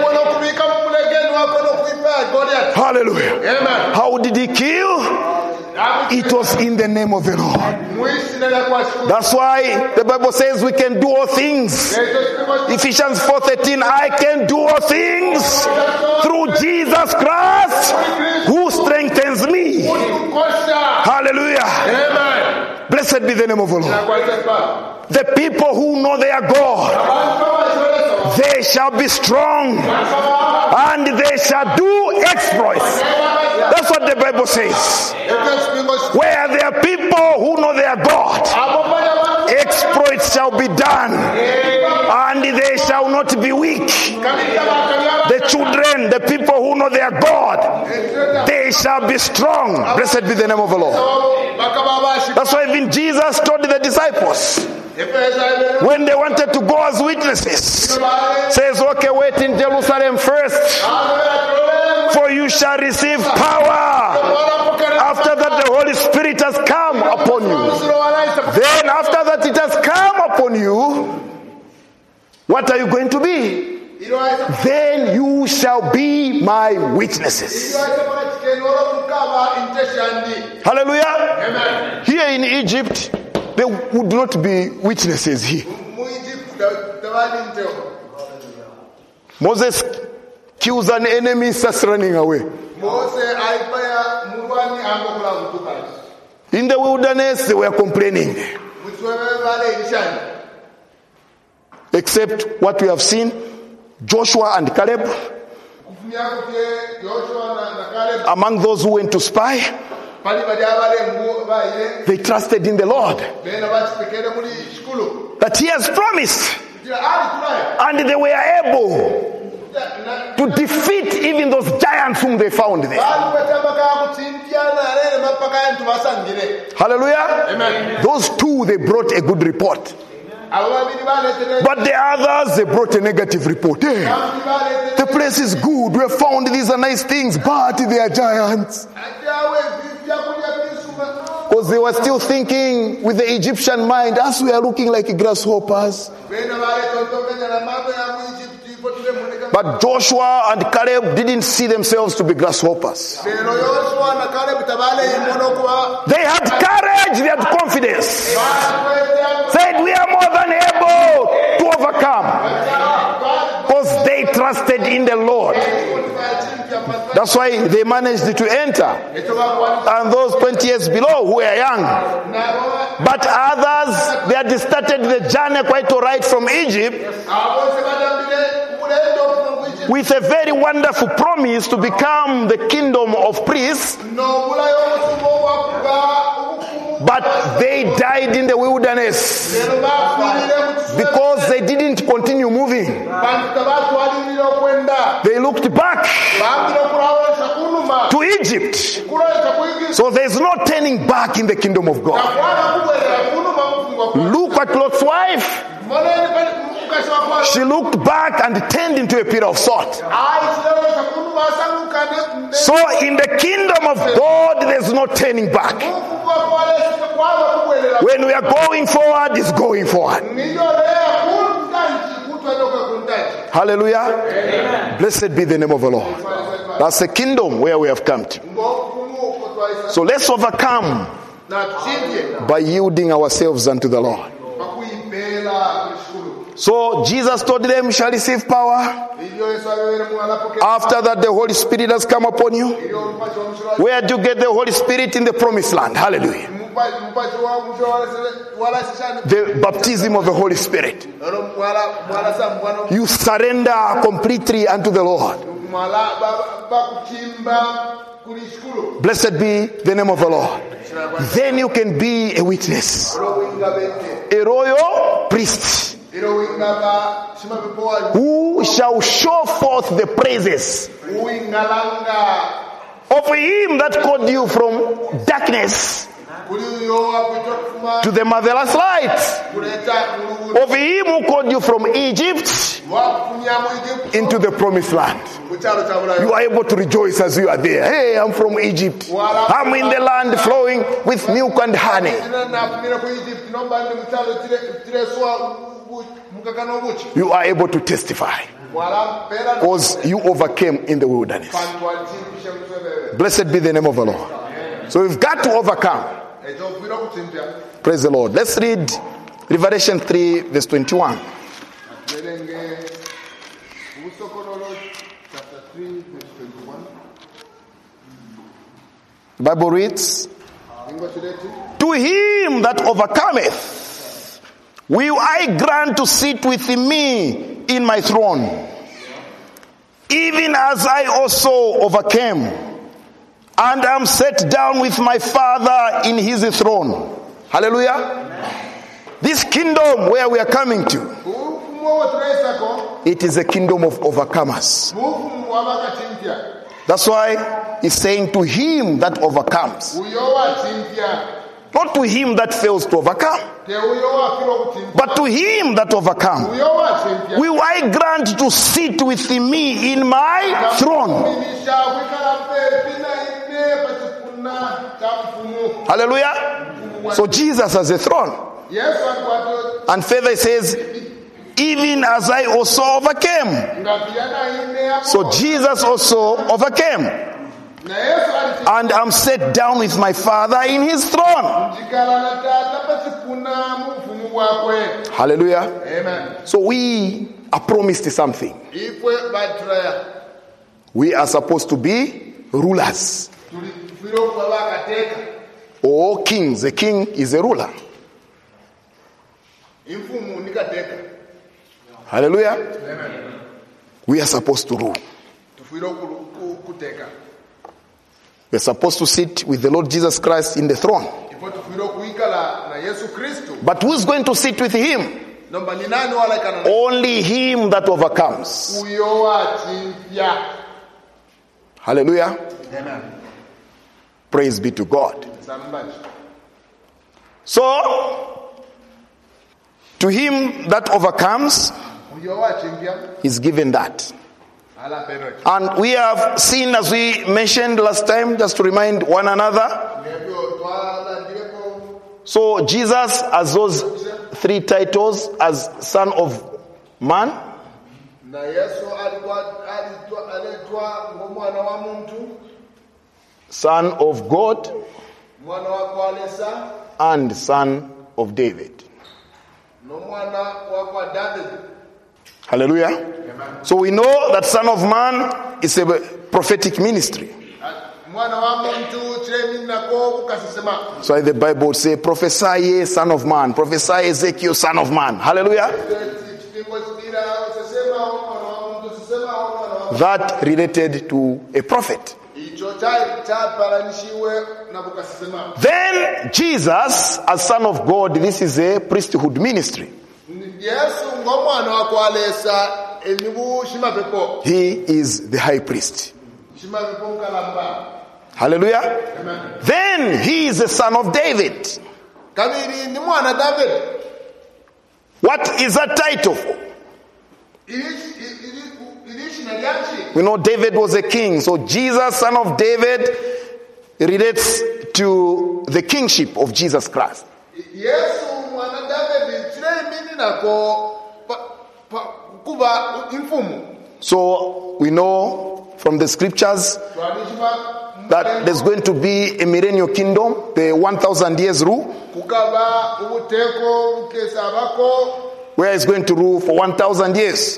Hallelujah. Amen. How did he kill? It was in the name of the Lord. That's why the Bible says we can do all things. Ephesians 4:13, I can do all things through Jesus Christ who strengthens me. Hallelujah. Amen. Blessed be the name of the Lord. The people who know their God, they shall be strong and they shall do exploits. That's what the Bible says. Where there are people who know their God, exploits shall be done and they shall not be weak. The children, the people who know their God, they shall be strong. Blessed be the name of the Lord. That's why even Jesus told the disciples, when they wanted to go as witnesses, says, okay, wait in Jerusalem first for you you shall receive power. After that, the Holy Spirit has come upon you. Then after that it has come upon you, what are you going to be? Then you shall be my witnesses. Hallelujah. Amen. Here in Egypt, there would not be witnesses here. Moses kills an enemy, starts running away. In the wilderness, they were complaining. Except what we have seen, Joshua and Caleb, among those who went to spy, they trusted in the Lord that He has promised, and they were able to defeat even those giants whom they found there. Hallelujah. Amen. Those two, they brought a good report. But the others, they brought a negative report. Hey, the place is good. We have found these are nice things, but they are giants. Because they were still thinking with the Egyptian mind, as we are looking like grasshoppers. But Joshua and Caleb didn't see themselves to be grasshoppers. They had courage, they had confidence. Said, we are more than able to overcome. Because they trusted in the Lord. That's why they managed to enter. And those 20 years below who were young. But others, they had started the journey quite all right from Egypt, with a very wonderful promise to become the kingdom of priests. But they died in the wilderness because they didn't continue moving. They looked back to Egypt. So there's no turning back in the kingdom of God. Look at Lot's wife. She looked back and turned into a pillar of salt. So in the kingdom of God, there's no turning back. When we are going forward, it's going forward. Hallelujah. Amen. Blessed be the name of the Lord. That's the kingdom where we have come to. So let's overcome by yielding ourselves unto the Lord. So Jesus told them, you shall receive power. After that, the Holy Spirit has come upon you. Where do you get the Holy Spirit? In the promised land. Hallelujah. The baptism of the Holy Spirit. You surrender completely unto the Lord. Blessed be the name of the Lord. Then you can be a witness, a royal priest, who shall show forth the praises of Him that called you from darkness to the marvelous light, of Him who called you from Egypt into the promised land. You are able to rejoice as you are there. Hey, I'm from Egypt. I'm in the land flowing with milk and honey. You are able to testify because you overcame in the wilderness. Blessed be the name of the Lord. So we've got to overcome. Praise the Lord. Let's read Revelation 3 verse 21. The Bible reads, to him that overcometh will I grant to sit with me in my throne, even as I also overcame, and am set down with my Father in His throne. Hallelujah. This kingdom where we are coming to, it is a kingdom of overcomers. That's why He's saying to him that overcomes. Not to him that fails to overcome, but to him that overcomes, will I grant to sit with me in my throne. Hallelujah. So Jesus has a throne. And further it says, even as I also overcame. So Jesus also overcame. And I'm set down with my Father in his throne. Hallelujah. Amen. So we are promised something. We are supposed to be rulers or kings. A king is a ruler. Hallelujah. Amen. We are supposed to rule. We are supposed to sit with the Lord Jesus Christ in the throne. But who's going to sit with him? Only him that overcomes. Hallelujah. Amen. Praise be to God. So, to him that overcomes is given that. And we have seen, as we mentioned last time, just to remind one another. So Jesus has those three titles as Son of Man, Son of God, and Son of David. Hallelujah. Amen. So we know that Son of Man is a prophetic ministry. So the Bible would say, prophesy ye, Son of Man. Prophesy Ezekiel, Son of Man. Hallelujah. That related to a prophet. Then Jesus, as Son of God, this is a priesthood ministry. He is the high priest. Hallelujah. Amen. Then he is the son of David. What is that title? We know David was a king. So Jesus, son of David, relates to the kingship of Jesus Christ. So we know from the scriptures that there's going to be a millennial kingdom, the 1,000 years rule, where he's going to rule for 1,000 years.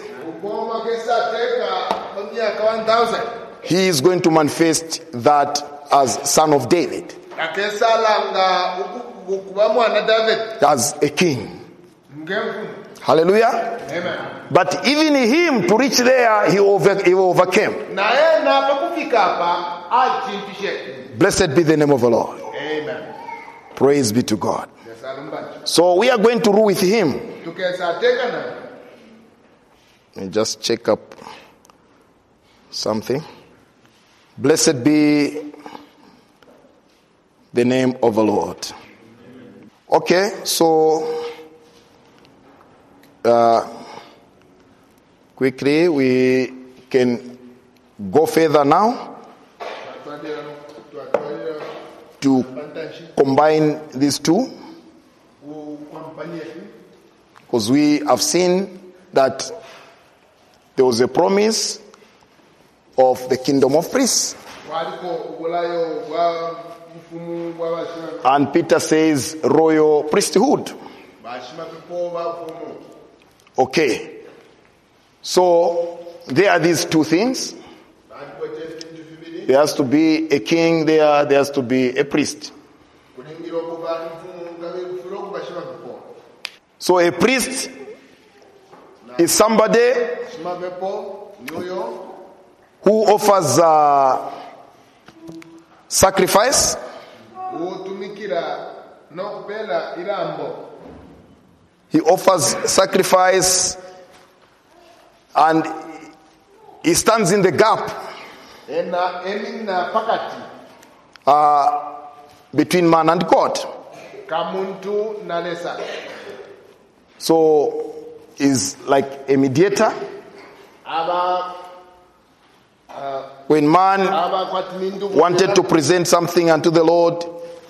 He is going to manifest that as Son of David, as a king. Hallelujah. Amen. But even him, to reach there, he overcame. Blessed be the name of the Lord. Amen. Praise be to God. So we are going to rule with him. Let me just check up something. Blessed be the name of the Lord. Okay, so quickly we can go further now to combine these two, because we have seen that there was a promise of the kingdom of priests. And Peter says royal priesthood. Okay. So there are these two things. There has to be a king there has to be a priest. So a priest is somebody who offers sacrifice, he offers sacrifice, and he stands in the gap between man and God. kamuntu nalesa. So is like a mediator. When man wanted to present something unto the Lord,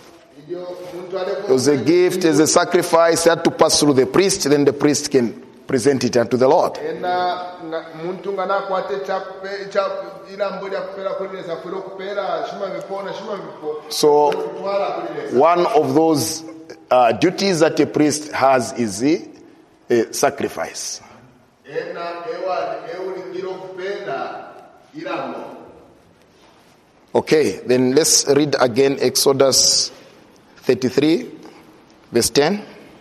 it was a gift, as a sacrifice, it had to pass through the priest, then the priest can present it unto the Lord. So one of those duties that a priest has is a sacrifice. Okay, then let's read again Exodus 33, verse 10.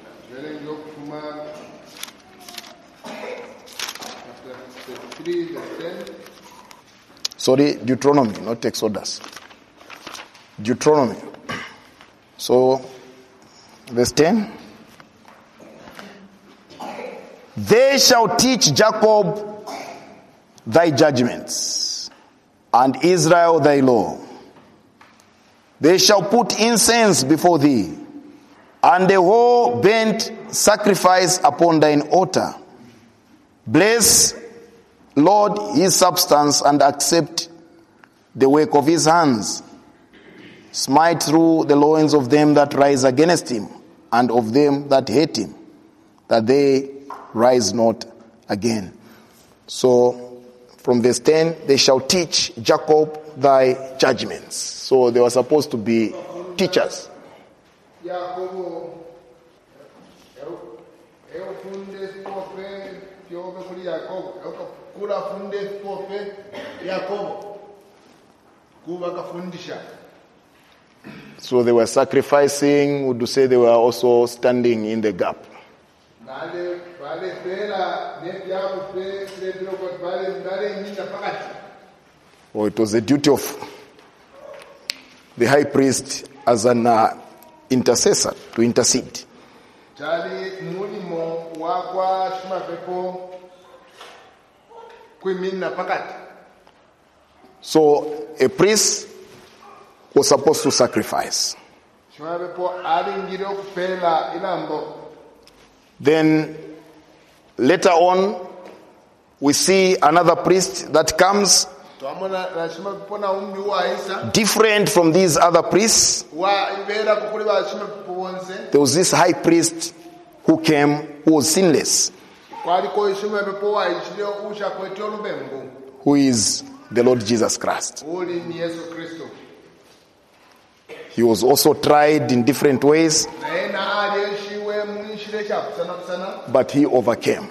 Sorry, Deuteronomy, not Exodus. Deuteronomy. So, verse 10. They shall teach Jacob thy judgments, and Israel thy law. They shall put incense before thee, and the whole burnt sacrifice upon thine altar. Bless, Lord, his substance, and accept the work of his hands. Smite through the loins of them that rise against him, and of them that hate him, that they rise not again. So, from verse 10, they shall teach Jacob thy judgments. So they were supposed to be teachers. So they were sacrificing, would you say they were also standing in the gap? Or it was the duty of the high priest as an intercessor to intercede. So a priest was supposed to sacrifice. Then later on, we see another priest that comes different from these other priests. There was this high priest who came, who was sinless, who is the Lord Jesus Christ. He was also tried in different ways, but he overcame.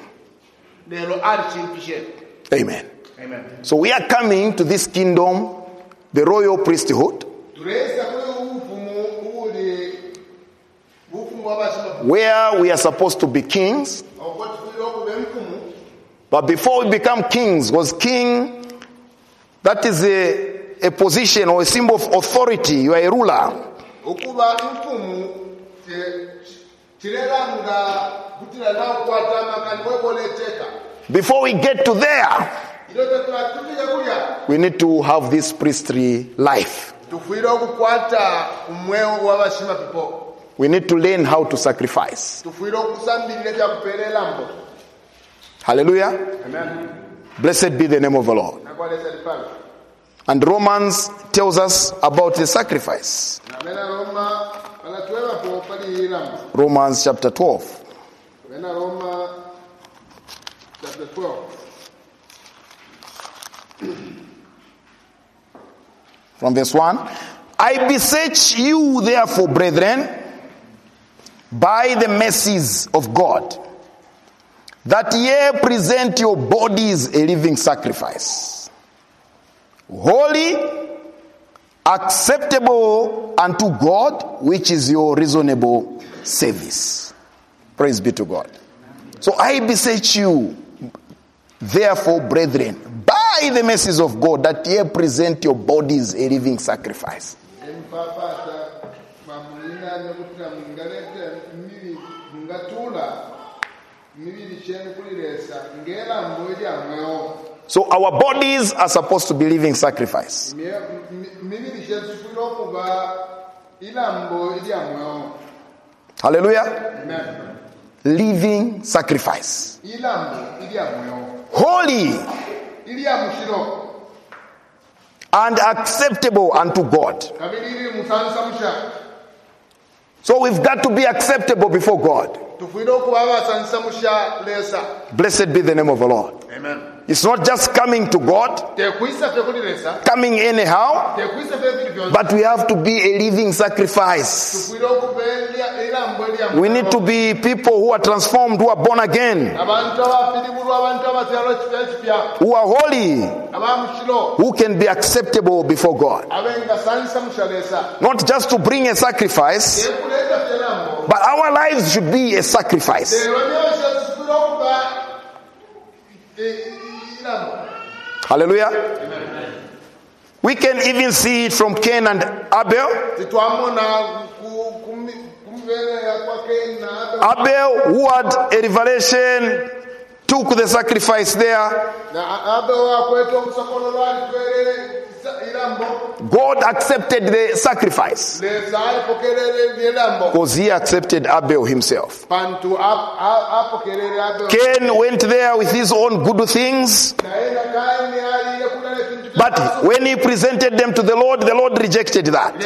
Amen. Amen. So we are coming to this kingdom, the royal priesthood, where we are supposed to be kings. But before we become kings, was king, that is a position or a symbol of authority. You are a ruler. Before we get to there, we need to have this priestly life. We need to learn how to sacrifice. Hallelujah. Amen. Blessed be the name of the Lord. And Romans tells us about the sacrifice. Romans chapter 12. Chapter 12. From verse 1. I beseech you therefore, brethren, by the mercies of God, that ye present your bodies a living sacrifice, holy, acceptable unto God, which is your reasonable service. Praise be to God. So I beseech you, therefore, brethren, by the mercies of God, that ye present your bodies a living sacrifice. So our bodies are supposed to be living sacrifice. Hallelujah. Amen. Living sacrifice. Ilambo ilyamoyo. Holy Ilyamushiro. and acceptable unto God. Kabiri musansa musha. So we've got to be acceptable before God. Tufuiro kuba sansa musha lesa. Blessed be the name of the Lord. Amen. It's not just coming to God, coming anyhow, but we have to be a living sacrifice. We need to be people who are transformed, who are born again, who are holy, who can be acceptable before God. Not just to bring a sacrifice, but our lives should be a sacrifice. Hallelujah. Amen. We can even see it from Cain and Abel. Abel, who had a revelation, took the sacrifice there. God accepted the sacrifice because he accepted Abel himself. Cain went there with his own good things, but when he presented them to the Lord rejected that.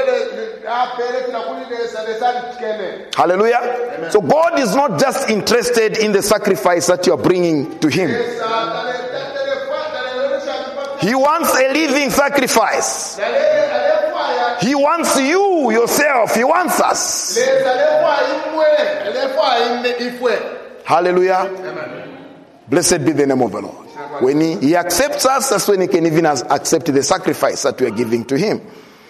Hallelujah. Amen. So God is not just interested in the sacrifice that you are bringing to him. He wants a living sacrifice. He wants you, yourself. He wants us. Hallelujah. Amen. Blessed be the name of the Lord. When he accepts us, that's when he can even accept the sacrifice that we are giving to him.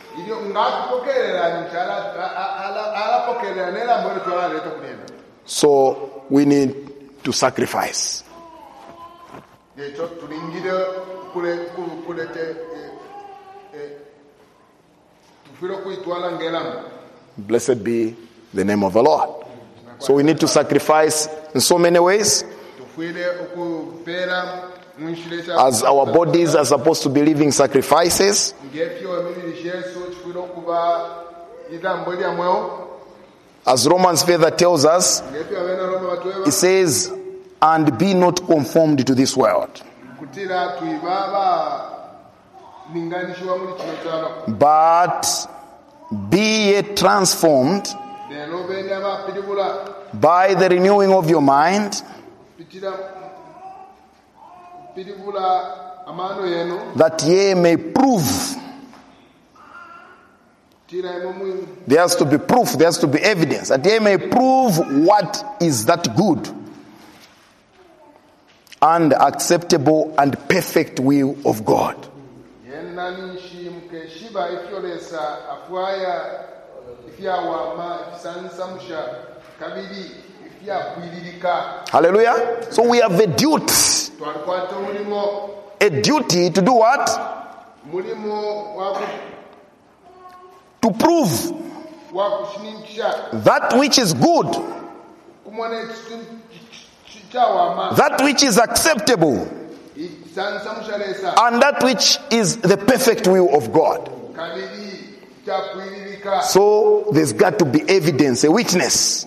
So we need to sacrifice. Blessed be the name of the Lord. So we need to sacrifice in so many ways. As our bodies are supposed to be living sacrifices. As Romans further tells us, it says, and be not conformed to this world, but be ye transformed by the renewing of your mind, that ye may prove. There has to be proof, there has to be evidence, that ye may prove what is that good and acceptable and perfect will of God. Hallelujah. So we have a duty. A duty to do what? To prove that which is good, that which is acceptable, and that which is the perfect will of God. So there's got to be evidence, a witness,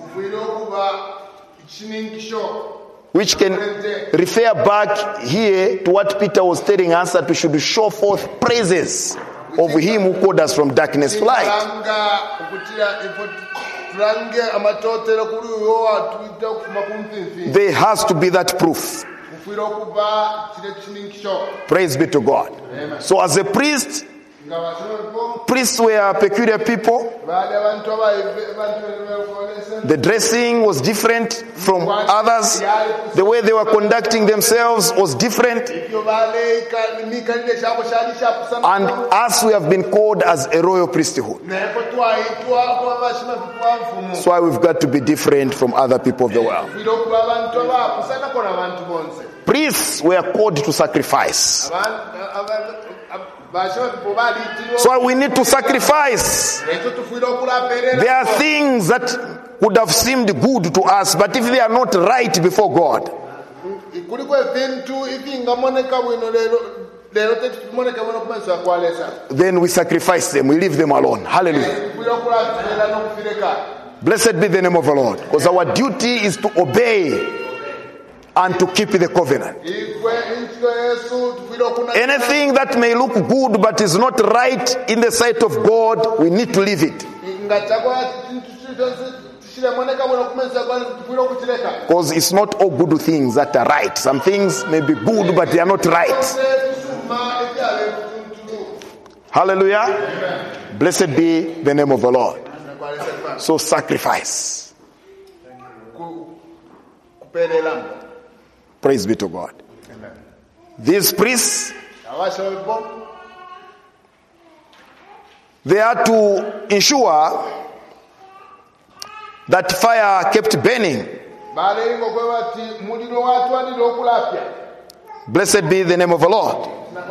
which can refer back here to what Peter was telling us, that we should show forth praises of him who called us from darkness to light. There has to be that proof. Praise be to God. Amen. So as a priest, priests were peculiar people. The dressing was different from others. The way they were conducting themselves was different. And us, we have been called as a royal priesthood. That's why we've got to be different from other people of the world. Priests were called to sacrifice. So we need to sacrifice. There are things that would have seemed good to us, but if they are not right before God, then we sacrifice them, we leave them alone. Hallelujah. Blessed be the name of the Lord. Because our duty is to obey and to keep the covenant. Anything that may look good but is not right in the sight of God, we need to leave it. Because it's not all good things that are right. Some things may be good but they are not right. Hallelujah. Amen. Blessed be the name of the Lord. So sacrifice. Praise be to God. Amen. These priests, they are to ensure that fire kept burning. Blessed be the name of the Lord.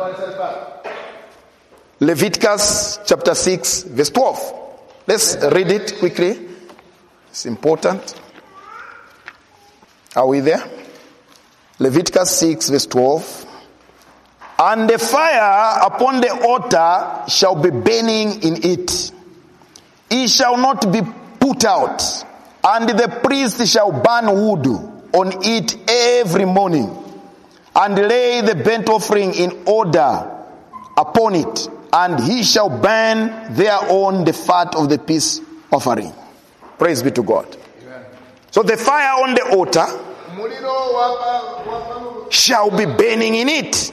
Leviticus chapter 6 verse 12. Let's read it quickly. It's important. Are we there? Leviticus 6 verse 12. And the fire upon the altar shall be burning in it. It shall not be put out. And the priest shall burn wood on it every morning, and lay the burnt offering in order upon it, and he shall burn thereon the fat of the peace offering. Praise be to God. Amen. So the fire on the altar shall be burning in it.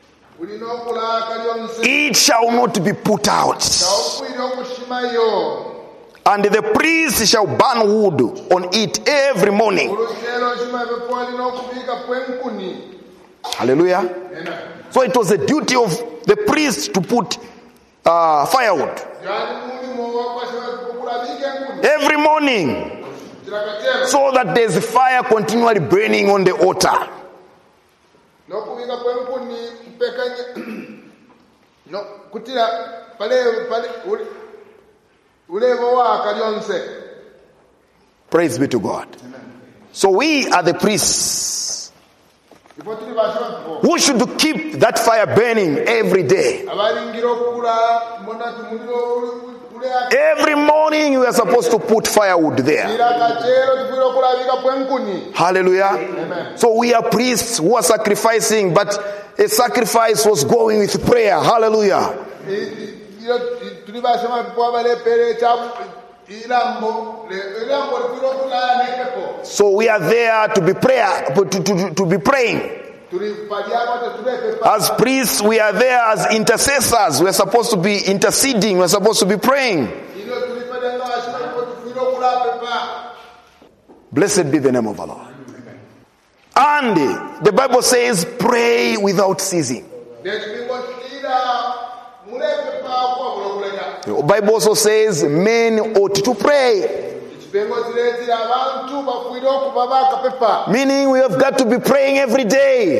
It shall not be put out. And the priest shall burn wood on it every morning. Hallelujah. Amen. So it was the duty of the priest to put firewood every morning, so that there's fire continually burning on the altar. Praise be to God. So we are the priests who should keep that fire burning every day. Every morning we are supposed to put firewood there. Hallelujah. Amen. So we are priests who are sacrificing, but a sacrifice was going with prayer. Hallelujah. So we are there to be to be praying. As priests, we are there as intercessors. We are supposed to be interceding. We are supposed to be praying. Blessed be the name of the Lord. And the Bible says, pray without ceasing. The Bible also says men ought to pray. Meaning we have got to be praying every day.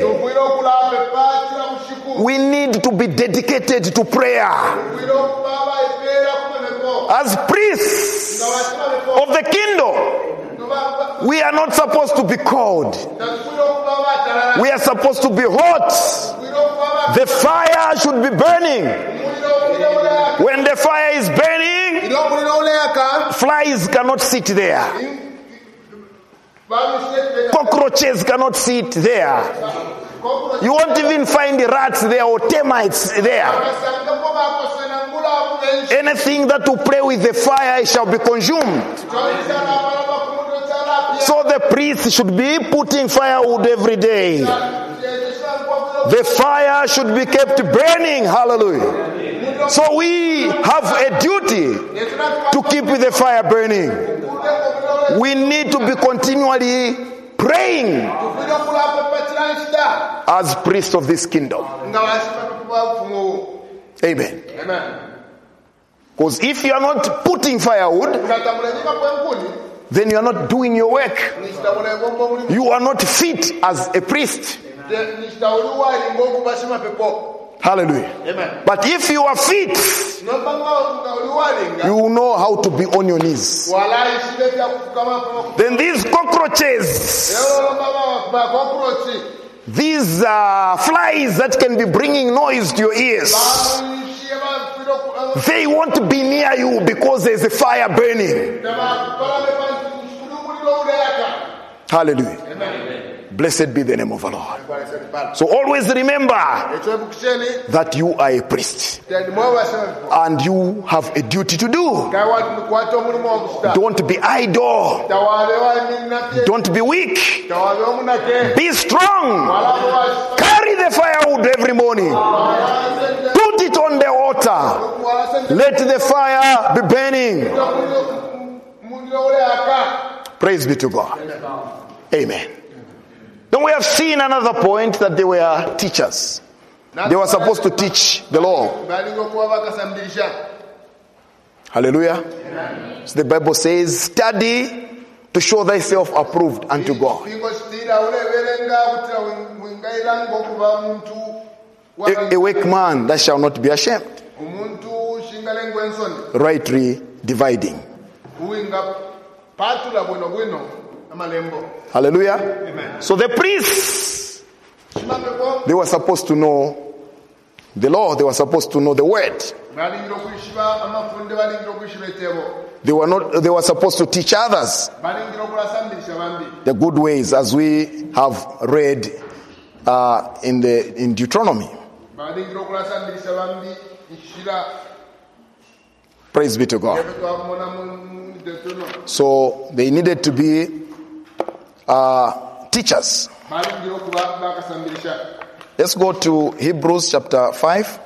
We need to be dedicated to prayer. As priests of the kingdom, we are not supposed to be cold. We are supposed to be hot. The fire should be burning. When the fire is burning, flies cannot sit there. Cockroaches cannot sit there. You won't even find rats there or termites there. Anything that will play with the fire shall be consumed. So the priest should be putting firewood every day. The fire should be kept burning. Hallelujah. So we have a duty to keep the fire burning. We need to be continually praying as priests of this kingdom. Amen. Because if you are not putting firewood, then you are not doing your work. You are not fit as a priest. Hallelujah. Amen. But if you are fit, you will know how to be on your knees. Then these cockroaches, these flies that can be bringing noise to your ears, They won't be near you because there's a fire burning. Hallelujah. Amen. Blessed be the name of the Lord. So always remember that you are a priest and you have a duty to do. Don't be idle. Don't be weak. Be strong. Carry the firewood every morning. Put it on the altar. Let the fire be burning. Praise be to God. Amen. Then we have seen another point that they were teachers. They were supposed to teach the law. Hallelujah. So the Bible says, study to show thyself approved unto God. A weak man that shall not be ashamed. Rightly dividing. Hallelujah. Amen. So the priests, they were supposed to know the law. They were supposed to know the word. They were supposed to teach others the good ways, as we have read in Deuteronomy. Praise be to God. So they needed to be teachers. Let's go to Hebrews chapter 5.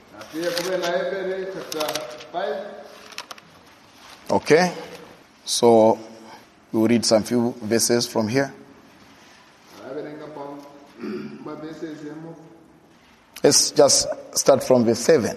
Okay. So we'll read some few verses from here. Let's just start from verse 7.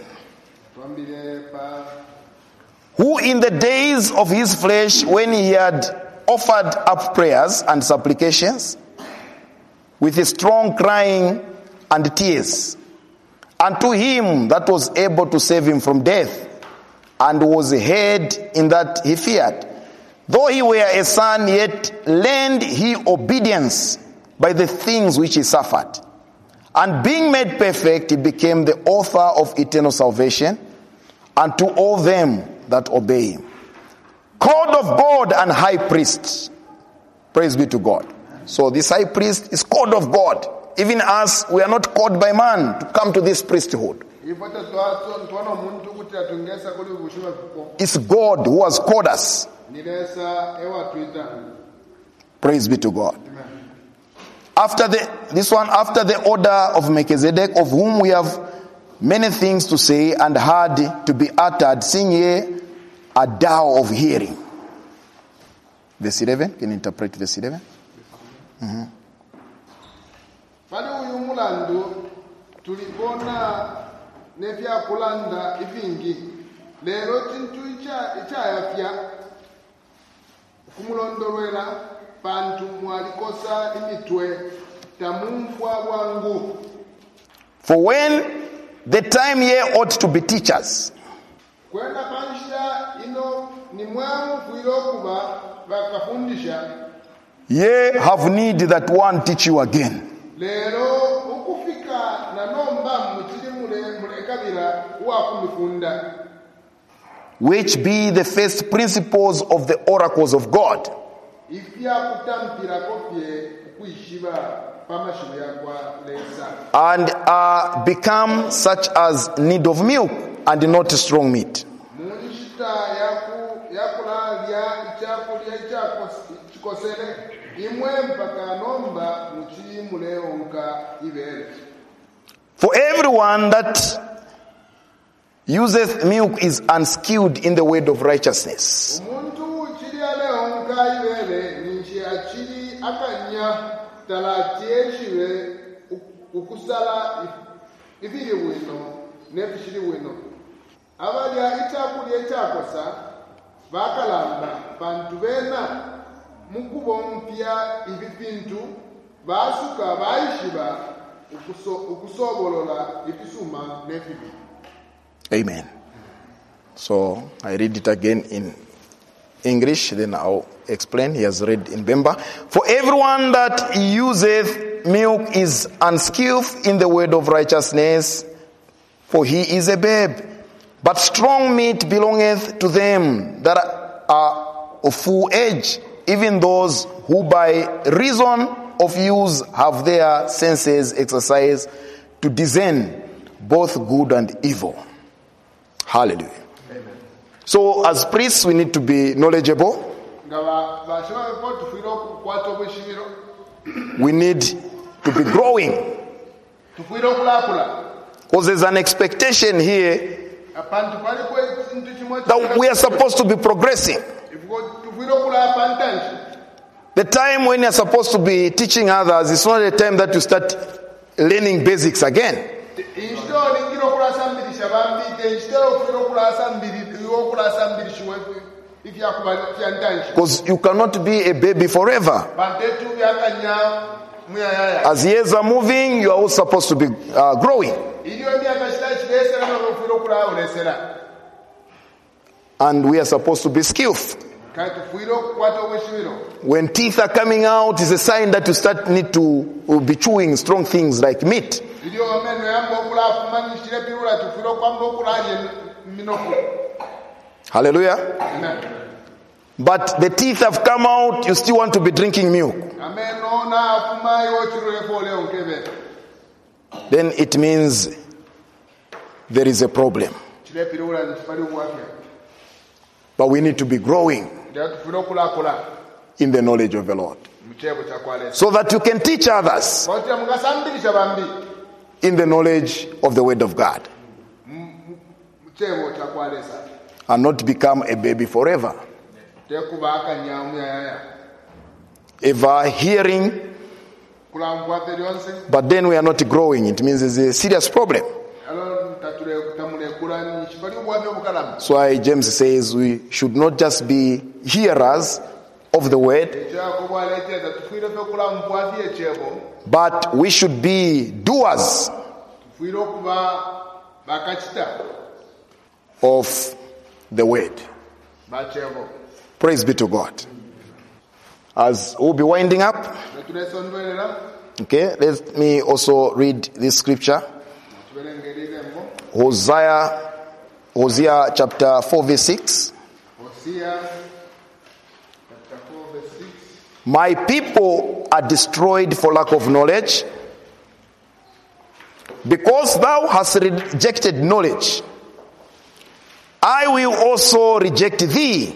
Who in the days of his flesh, when he had offered up prayers and supplications with a strong crying and tears unto him that was able to save him from death, and was heard in that he feared, though he were a son, yet learned he obedience by the things which he suffered. And being made perfect, he became the author of eternal salvation unto all them that obey him. Called of God and high priest. Praise be to God. So this high priest is called of God. Even as we are not called by man to come to this priesthood. It's God who has called us. Praise be to God. After the order of Melchizedek, of whom we have many things to say and hard to be uttered, seeing ye a thou of hearing. Verse 11, can you interpret verse 11? Mm-hmm. For when the time ye ought to be teachers, ye have need that one teach you again, which be the first principles of the oracles of God, and are become such as need of milk and not strong meat. For everyone that useth milk is unskilled in the word of righteousness, Amen. So I read it again in English, then I'll explain. He has read in Bemba. For everyone that useth milk is unskilled in the word of righteousness, for he is a babe. But strong meat belongeth to them that are of full age, even those who by reason of use have their senses exercised to discern both good and evil. Hallelujah. Amen. So as priests we need to be knowledgeable. We need to be growing. Because there's an expectation here that we are supposed to be progressing. The time when you're supposed to be teaching others is not the time that you start learning basics again. Because you cannot be a baby forever. As years are moving, you are also supposed to be growing. And we are supposed to be skillful. When teeth are coming out, is a sign that you need to be chewing strong things like meat. Hallelujah. Amen. But the teeth have come out, you still want to be drinking milk. Then it means there is a problem. But we need to be growing in the knowledge of the Lord, so that you can teach others in the knowledge of the Word of God, and not become a baby forever. Ever hearing, but then we are not growing. It means there's a serious problem. That's why James says we should not just be hearers of the word, but we should be doers of the word. Praise be to God. As we'll be winding up, okay, let me also read this scripture. Hosea chapter 4 verse 6. My people are destroyed for lack of knowledge. Because thou hast rejected knowledge, I will also reject thee.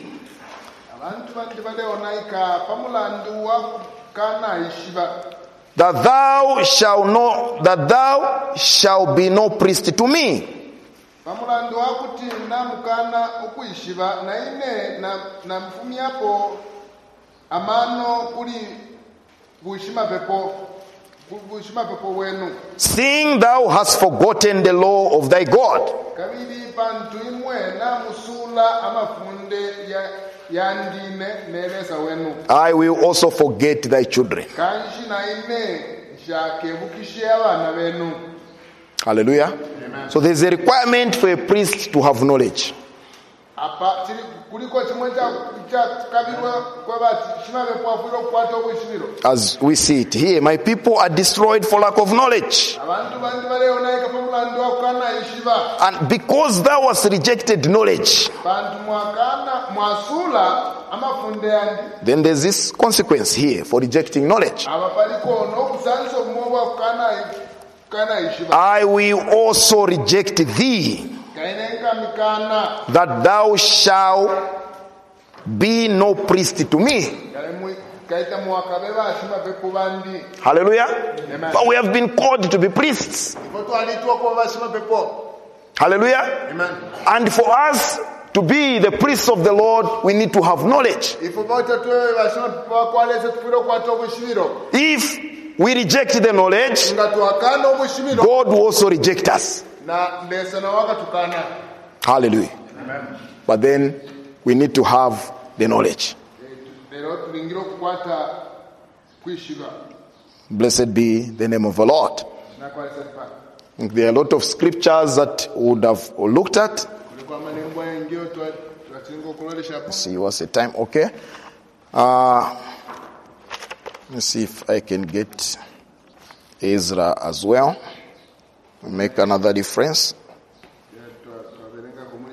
That thou shalt be no priest to me. Seeing thou hast forgotten the law of thy God. I will also forget thy children. Hallelujah. Amen. So there's a requirement for a priest to have knowledge. As we see it here, my people are destroyed for lack of knowledge. And because thou hast rejected knowledge, then there's this consequence here for rejecting knowledge. I will also reject thee, that thou shalt be no priest to me. Hallelujah. Amen. But we have been called to be priests. Hallelujah. Amen. And for us to be the priests of the Lord, we need to have knowledge. If we reject the knowledge, God will also reject us. Hallelujah. Amen. But then we need to have the knowledge. Blessed be the name of the Lord. There are a lot of scriptures that we would have looked at. Let's see, what's the time? Okay. Let's see if I can get Ezra as well. Make another difference.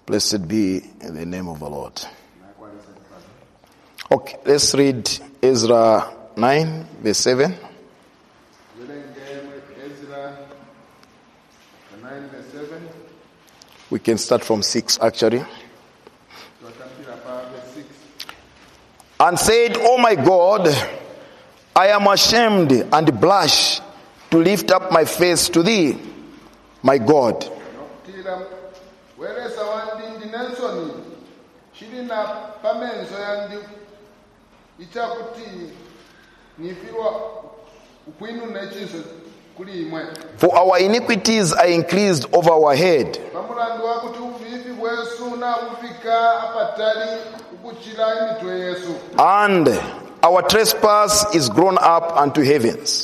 Blessed be the name of the Lord. Okay, let's read Ezra 9, verse 7. We can start from 6 actually. And said, "Oh my God, I am ashamed and blush to lift up my face to thee, my God. For our iniquities are increased over our head. And our trespass is grown up unto heavens.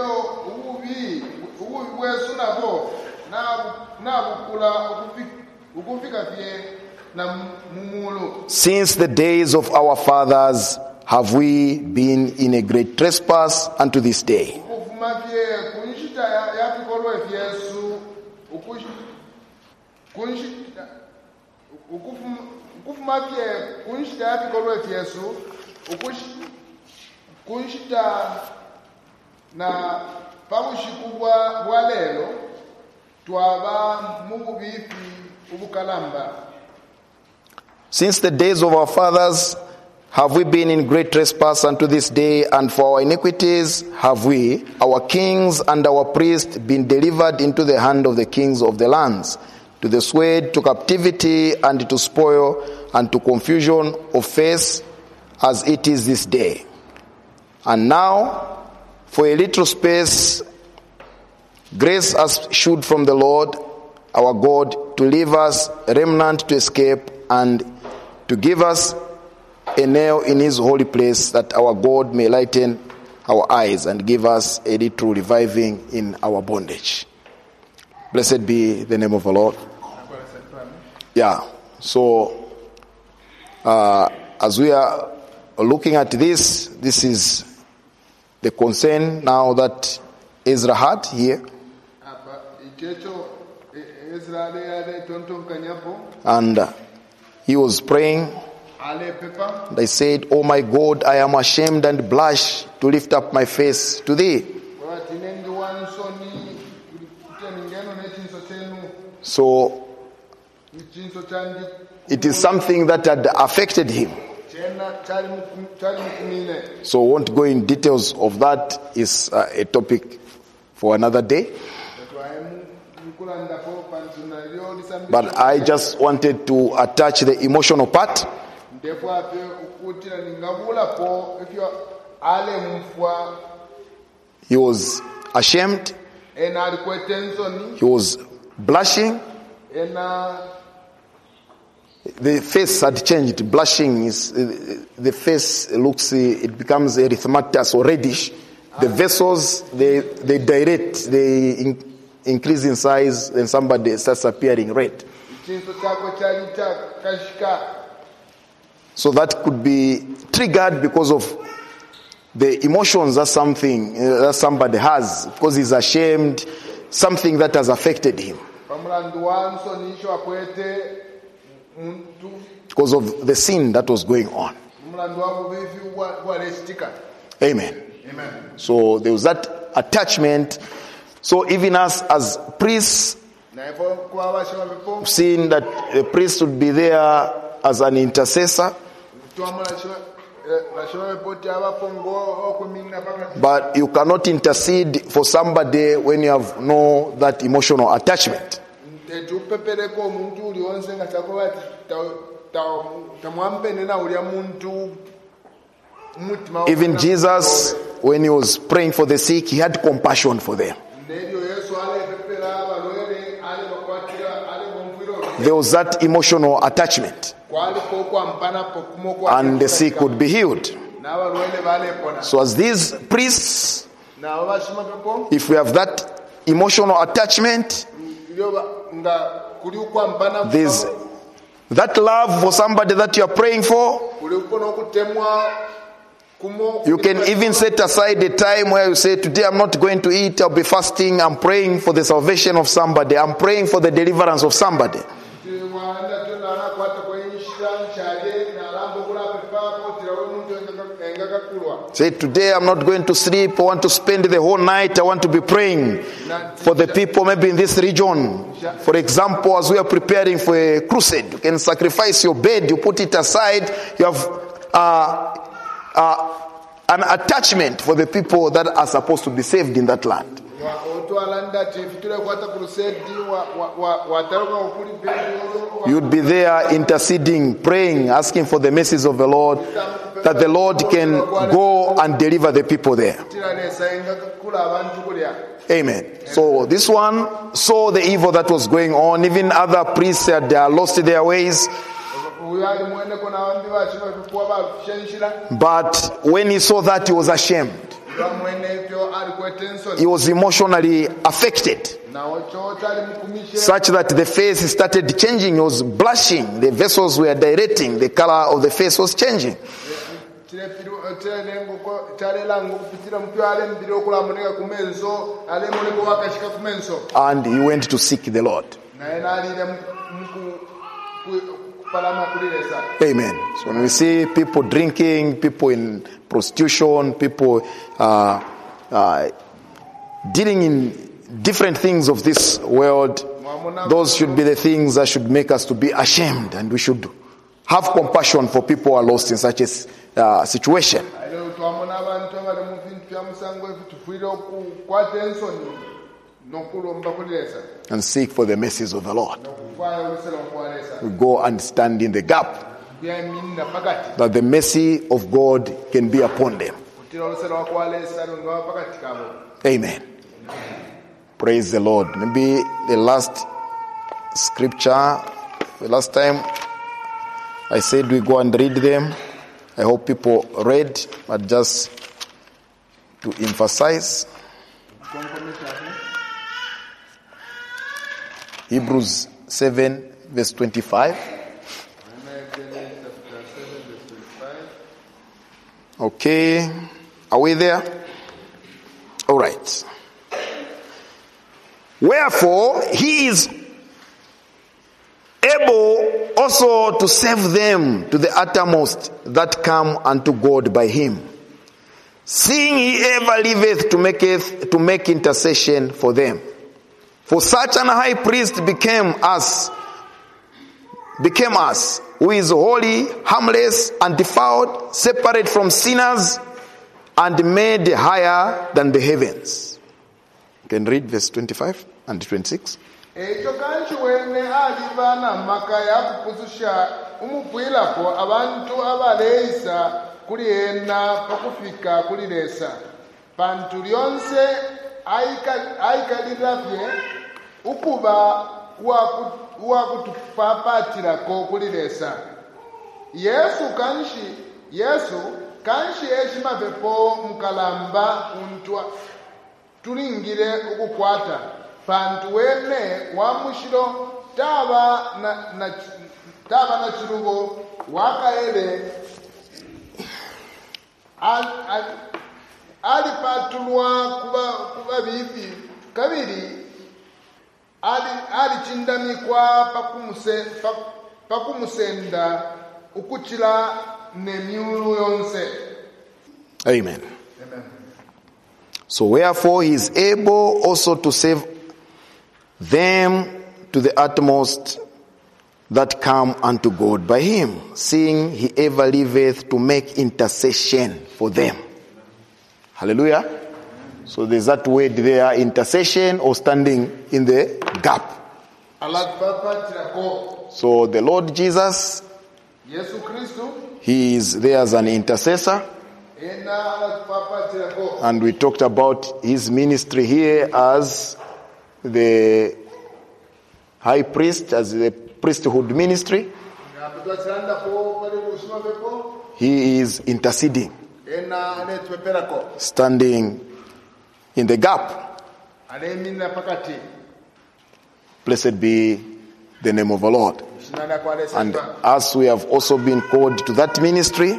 Since the days of our fathers have we been in a great trespass unto this day." Since the days of our fathers have we been in great trespass unto this day, and for our iniquities have we, our kings and our priests, been delivered into the hand of the kings of the lands, to the sword, to captivity, and to spoil, and to confusion of face, as it is this day. And now, for a little space, grace has shewed from the Lord our God to leave us a remnant to escape, and to give us a nail in his holy place, that our God may lighten our eyes and give us a little reviving in our bondage. Blessed be the name of the Lord. Yeah, so as we are looking at this is the concern now that Ezra had here. And he was praying. They said, "Oh my God, I am ashamed and blush to lift up my face to thee." So it is something that had affected him. So I won't go in details of that. Is a topic for another day. But I just wanted to attach the emotional part. He was ashamed. He was blushing. The face had changed. Blushing is the face looks, it becomes erythematous or reddish. The vessels they dilate, they increase in size, and somebody starts appearing red. So that could be triggered because of the emotions that somebody has, because he's ashamed, something that has affected him. Because of the sin that was going on. Amen. So there was that attachment. So even us as priests, seeing that the priest would be there as an intercessor, but you cannot intercede for somebody when you have no that emotional attachment. Even Jesus, when he was praying for the sick, he had compassion for them. There was that emotional attachment, and the sick would be healed. So as these priests, if we have that emotional attachment, there's that love for somebody that you are praying for. You can even set aside a time where you say, "Today I'm not going to eat, I'll be fasting, I'm praying for the salvation of somebody, I'm praying for the deliverance of somebody." Say, today I'm not going to sleep. I want to spend the whole night. I want to be praying for the people maybe in this region. For example, as we are preparing for a crusade, you can sacrifice your bed, you put it aside. You have an attachment for the people that are supposed to be saved in that land. You'd be there interceding, praying, asking for the mercies of the Lord, that the Lord can go and deliver the people there. Amen. So this one saw the evil that was going on. Even other priests had lost their ways. But when he saw that, he was ashamed. He was emotionally affected, such that the face started changing. He was blushing. The vessels were dilating. The color of the face was changing. And he went to seek the Lord. Amen. So when we see people drinking, people in prostitution, people dealing in different things of this world, those should be the things that should make us to be ashamed, and we should have compassion for people who are lost in such a situation. And seek for the mercies of the Lord. We go and stand in the gap, that the mercy of God can be upon them. Amen. Praise the Lord. Maybe the last scripture, the last time I said we go and read them. I hope people read, but just to emphasize. Hebrews 7 verse 25. Okay. Are we there? All right. Wherefore, he is able also to save them to the uttermost that come unto God by him, seeing he ever liveth to make intercession for them. For such an high priest became us, who is holy, harmless, undefiled, separate from sinners, and made higher than the heavens. You can read verse 25 and 26. Ekyo kanchi wene alivana makaya kupuzusha umugwirapo abantu abaleisa kulienda pakufika kulilesa pantu lyonse aikaliravye ukuba wakutupapatirako kulilesa Yesu kanshi echimapepo mukalamba untwa tulingire ukukwata pantu wene wamushiro taba na chirugo wakaele alipatulwa kuba bibi kabiri alichindamikwa pakumusenda ukuchila nemiulu yonse. Amen. So wherefore he is able also to save them to the utmost that come unto God by him, seeing he ever liveth to make intercession for them. Hallelujah. So there's that word there, intercession or standing in the gap. So the Lord Jesus, he is there as an intercessor. And we talked about his ministry here as the high priest, as the priesthood ministry. He is interceding, standing in the gap. Blessed be the name of the Lord. And as we have also been called to that ministry,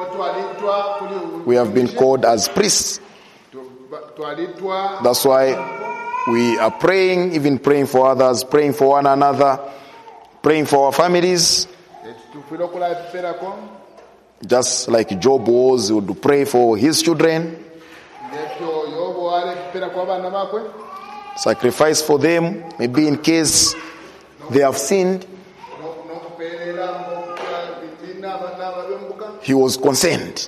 we have been called as priests. That's why we are praying, even praying for others, praying for one another, praying for our families. Just like Job was, he would pray for his children, sacrifice for them, maybe in case they have sinned. He was concerned.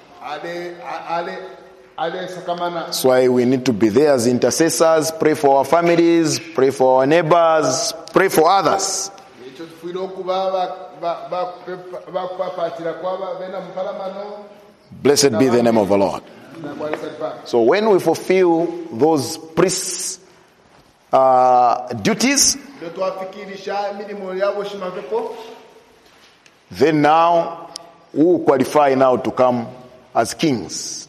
That's why we need to be there as intercessors, pray for our families, pray for our neighbors, pray for others. Blessed be the name of the Lord. So when we fulfill those priests' duties, then now we will qualify now to come as kings,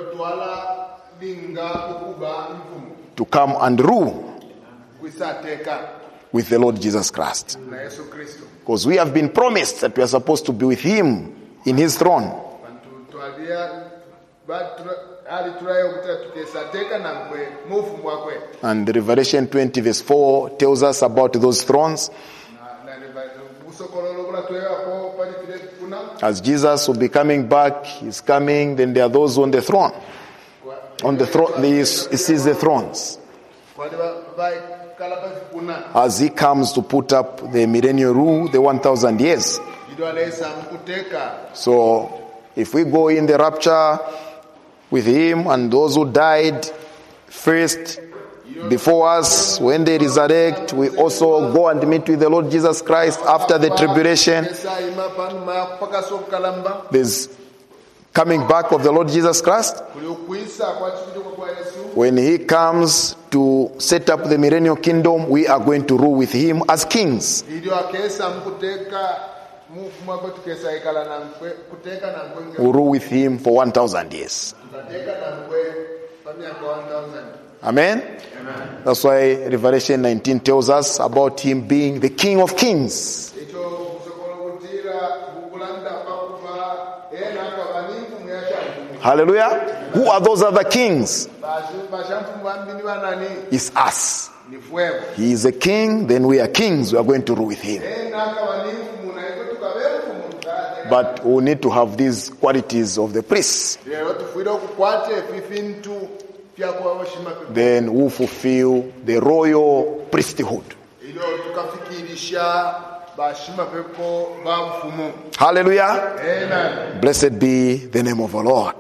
to come and rule with the Lord Jesus Christ. Because we have been promised that we are supposed to be with him in his throne. And Revelation 20 verse 4 tells us about those thrones. As Jesus will be coming back, he's coming, then there are those on the throne. On the throne, he sees the thrones. As he comes to put up the millennial rule, the 1,000 years. So, if we go in the rapture with him and those who died first before us, when they resurrect, we also go and meet with the Lord Jesus Christ after the tribulation. There's coming back of the Lord Jesus Christ. When he comes to set up the millennial kingdom, we are going to rule with him as kings. We rule with him for 1,000 years. Amen? Amen. That's why Revelation 19 tells us about him being the King of Kings. Hallelujah. Who are those other kings? It's us. He is a king, then we are kings. We are going to rule with him. But we need to have these qualities of the priests. Then we fulfill the royal priesthood. Hallelujah. Amen. Blessed be the name of the Lord.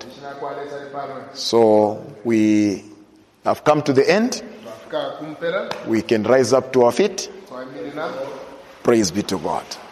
So we have come to the end. We can rise up to our feet. Praise be to God.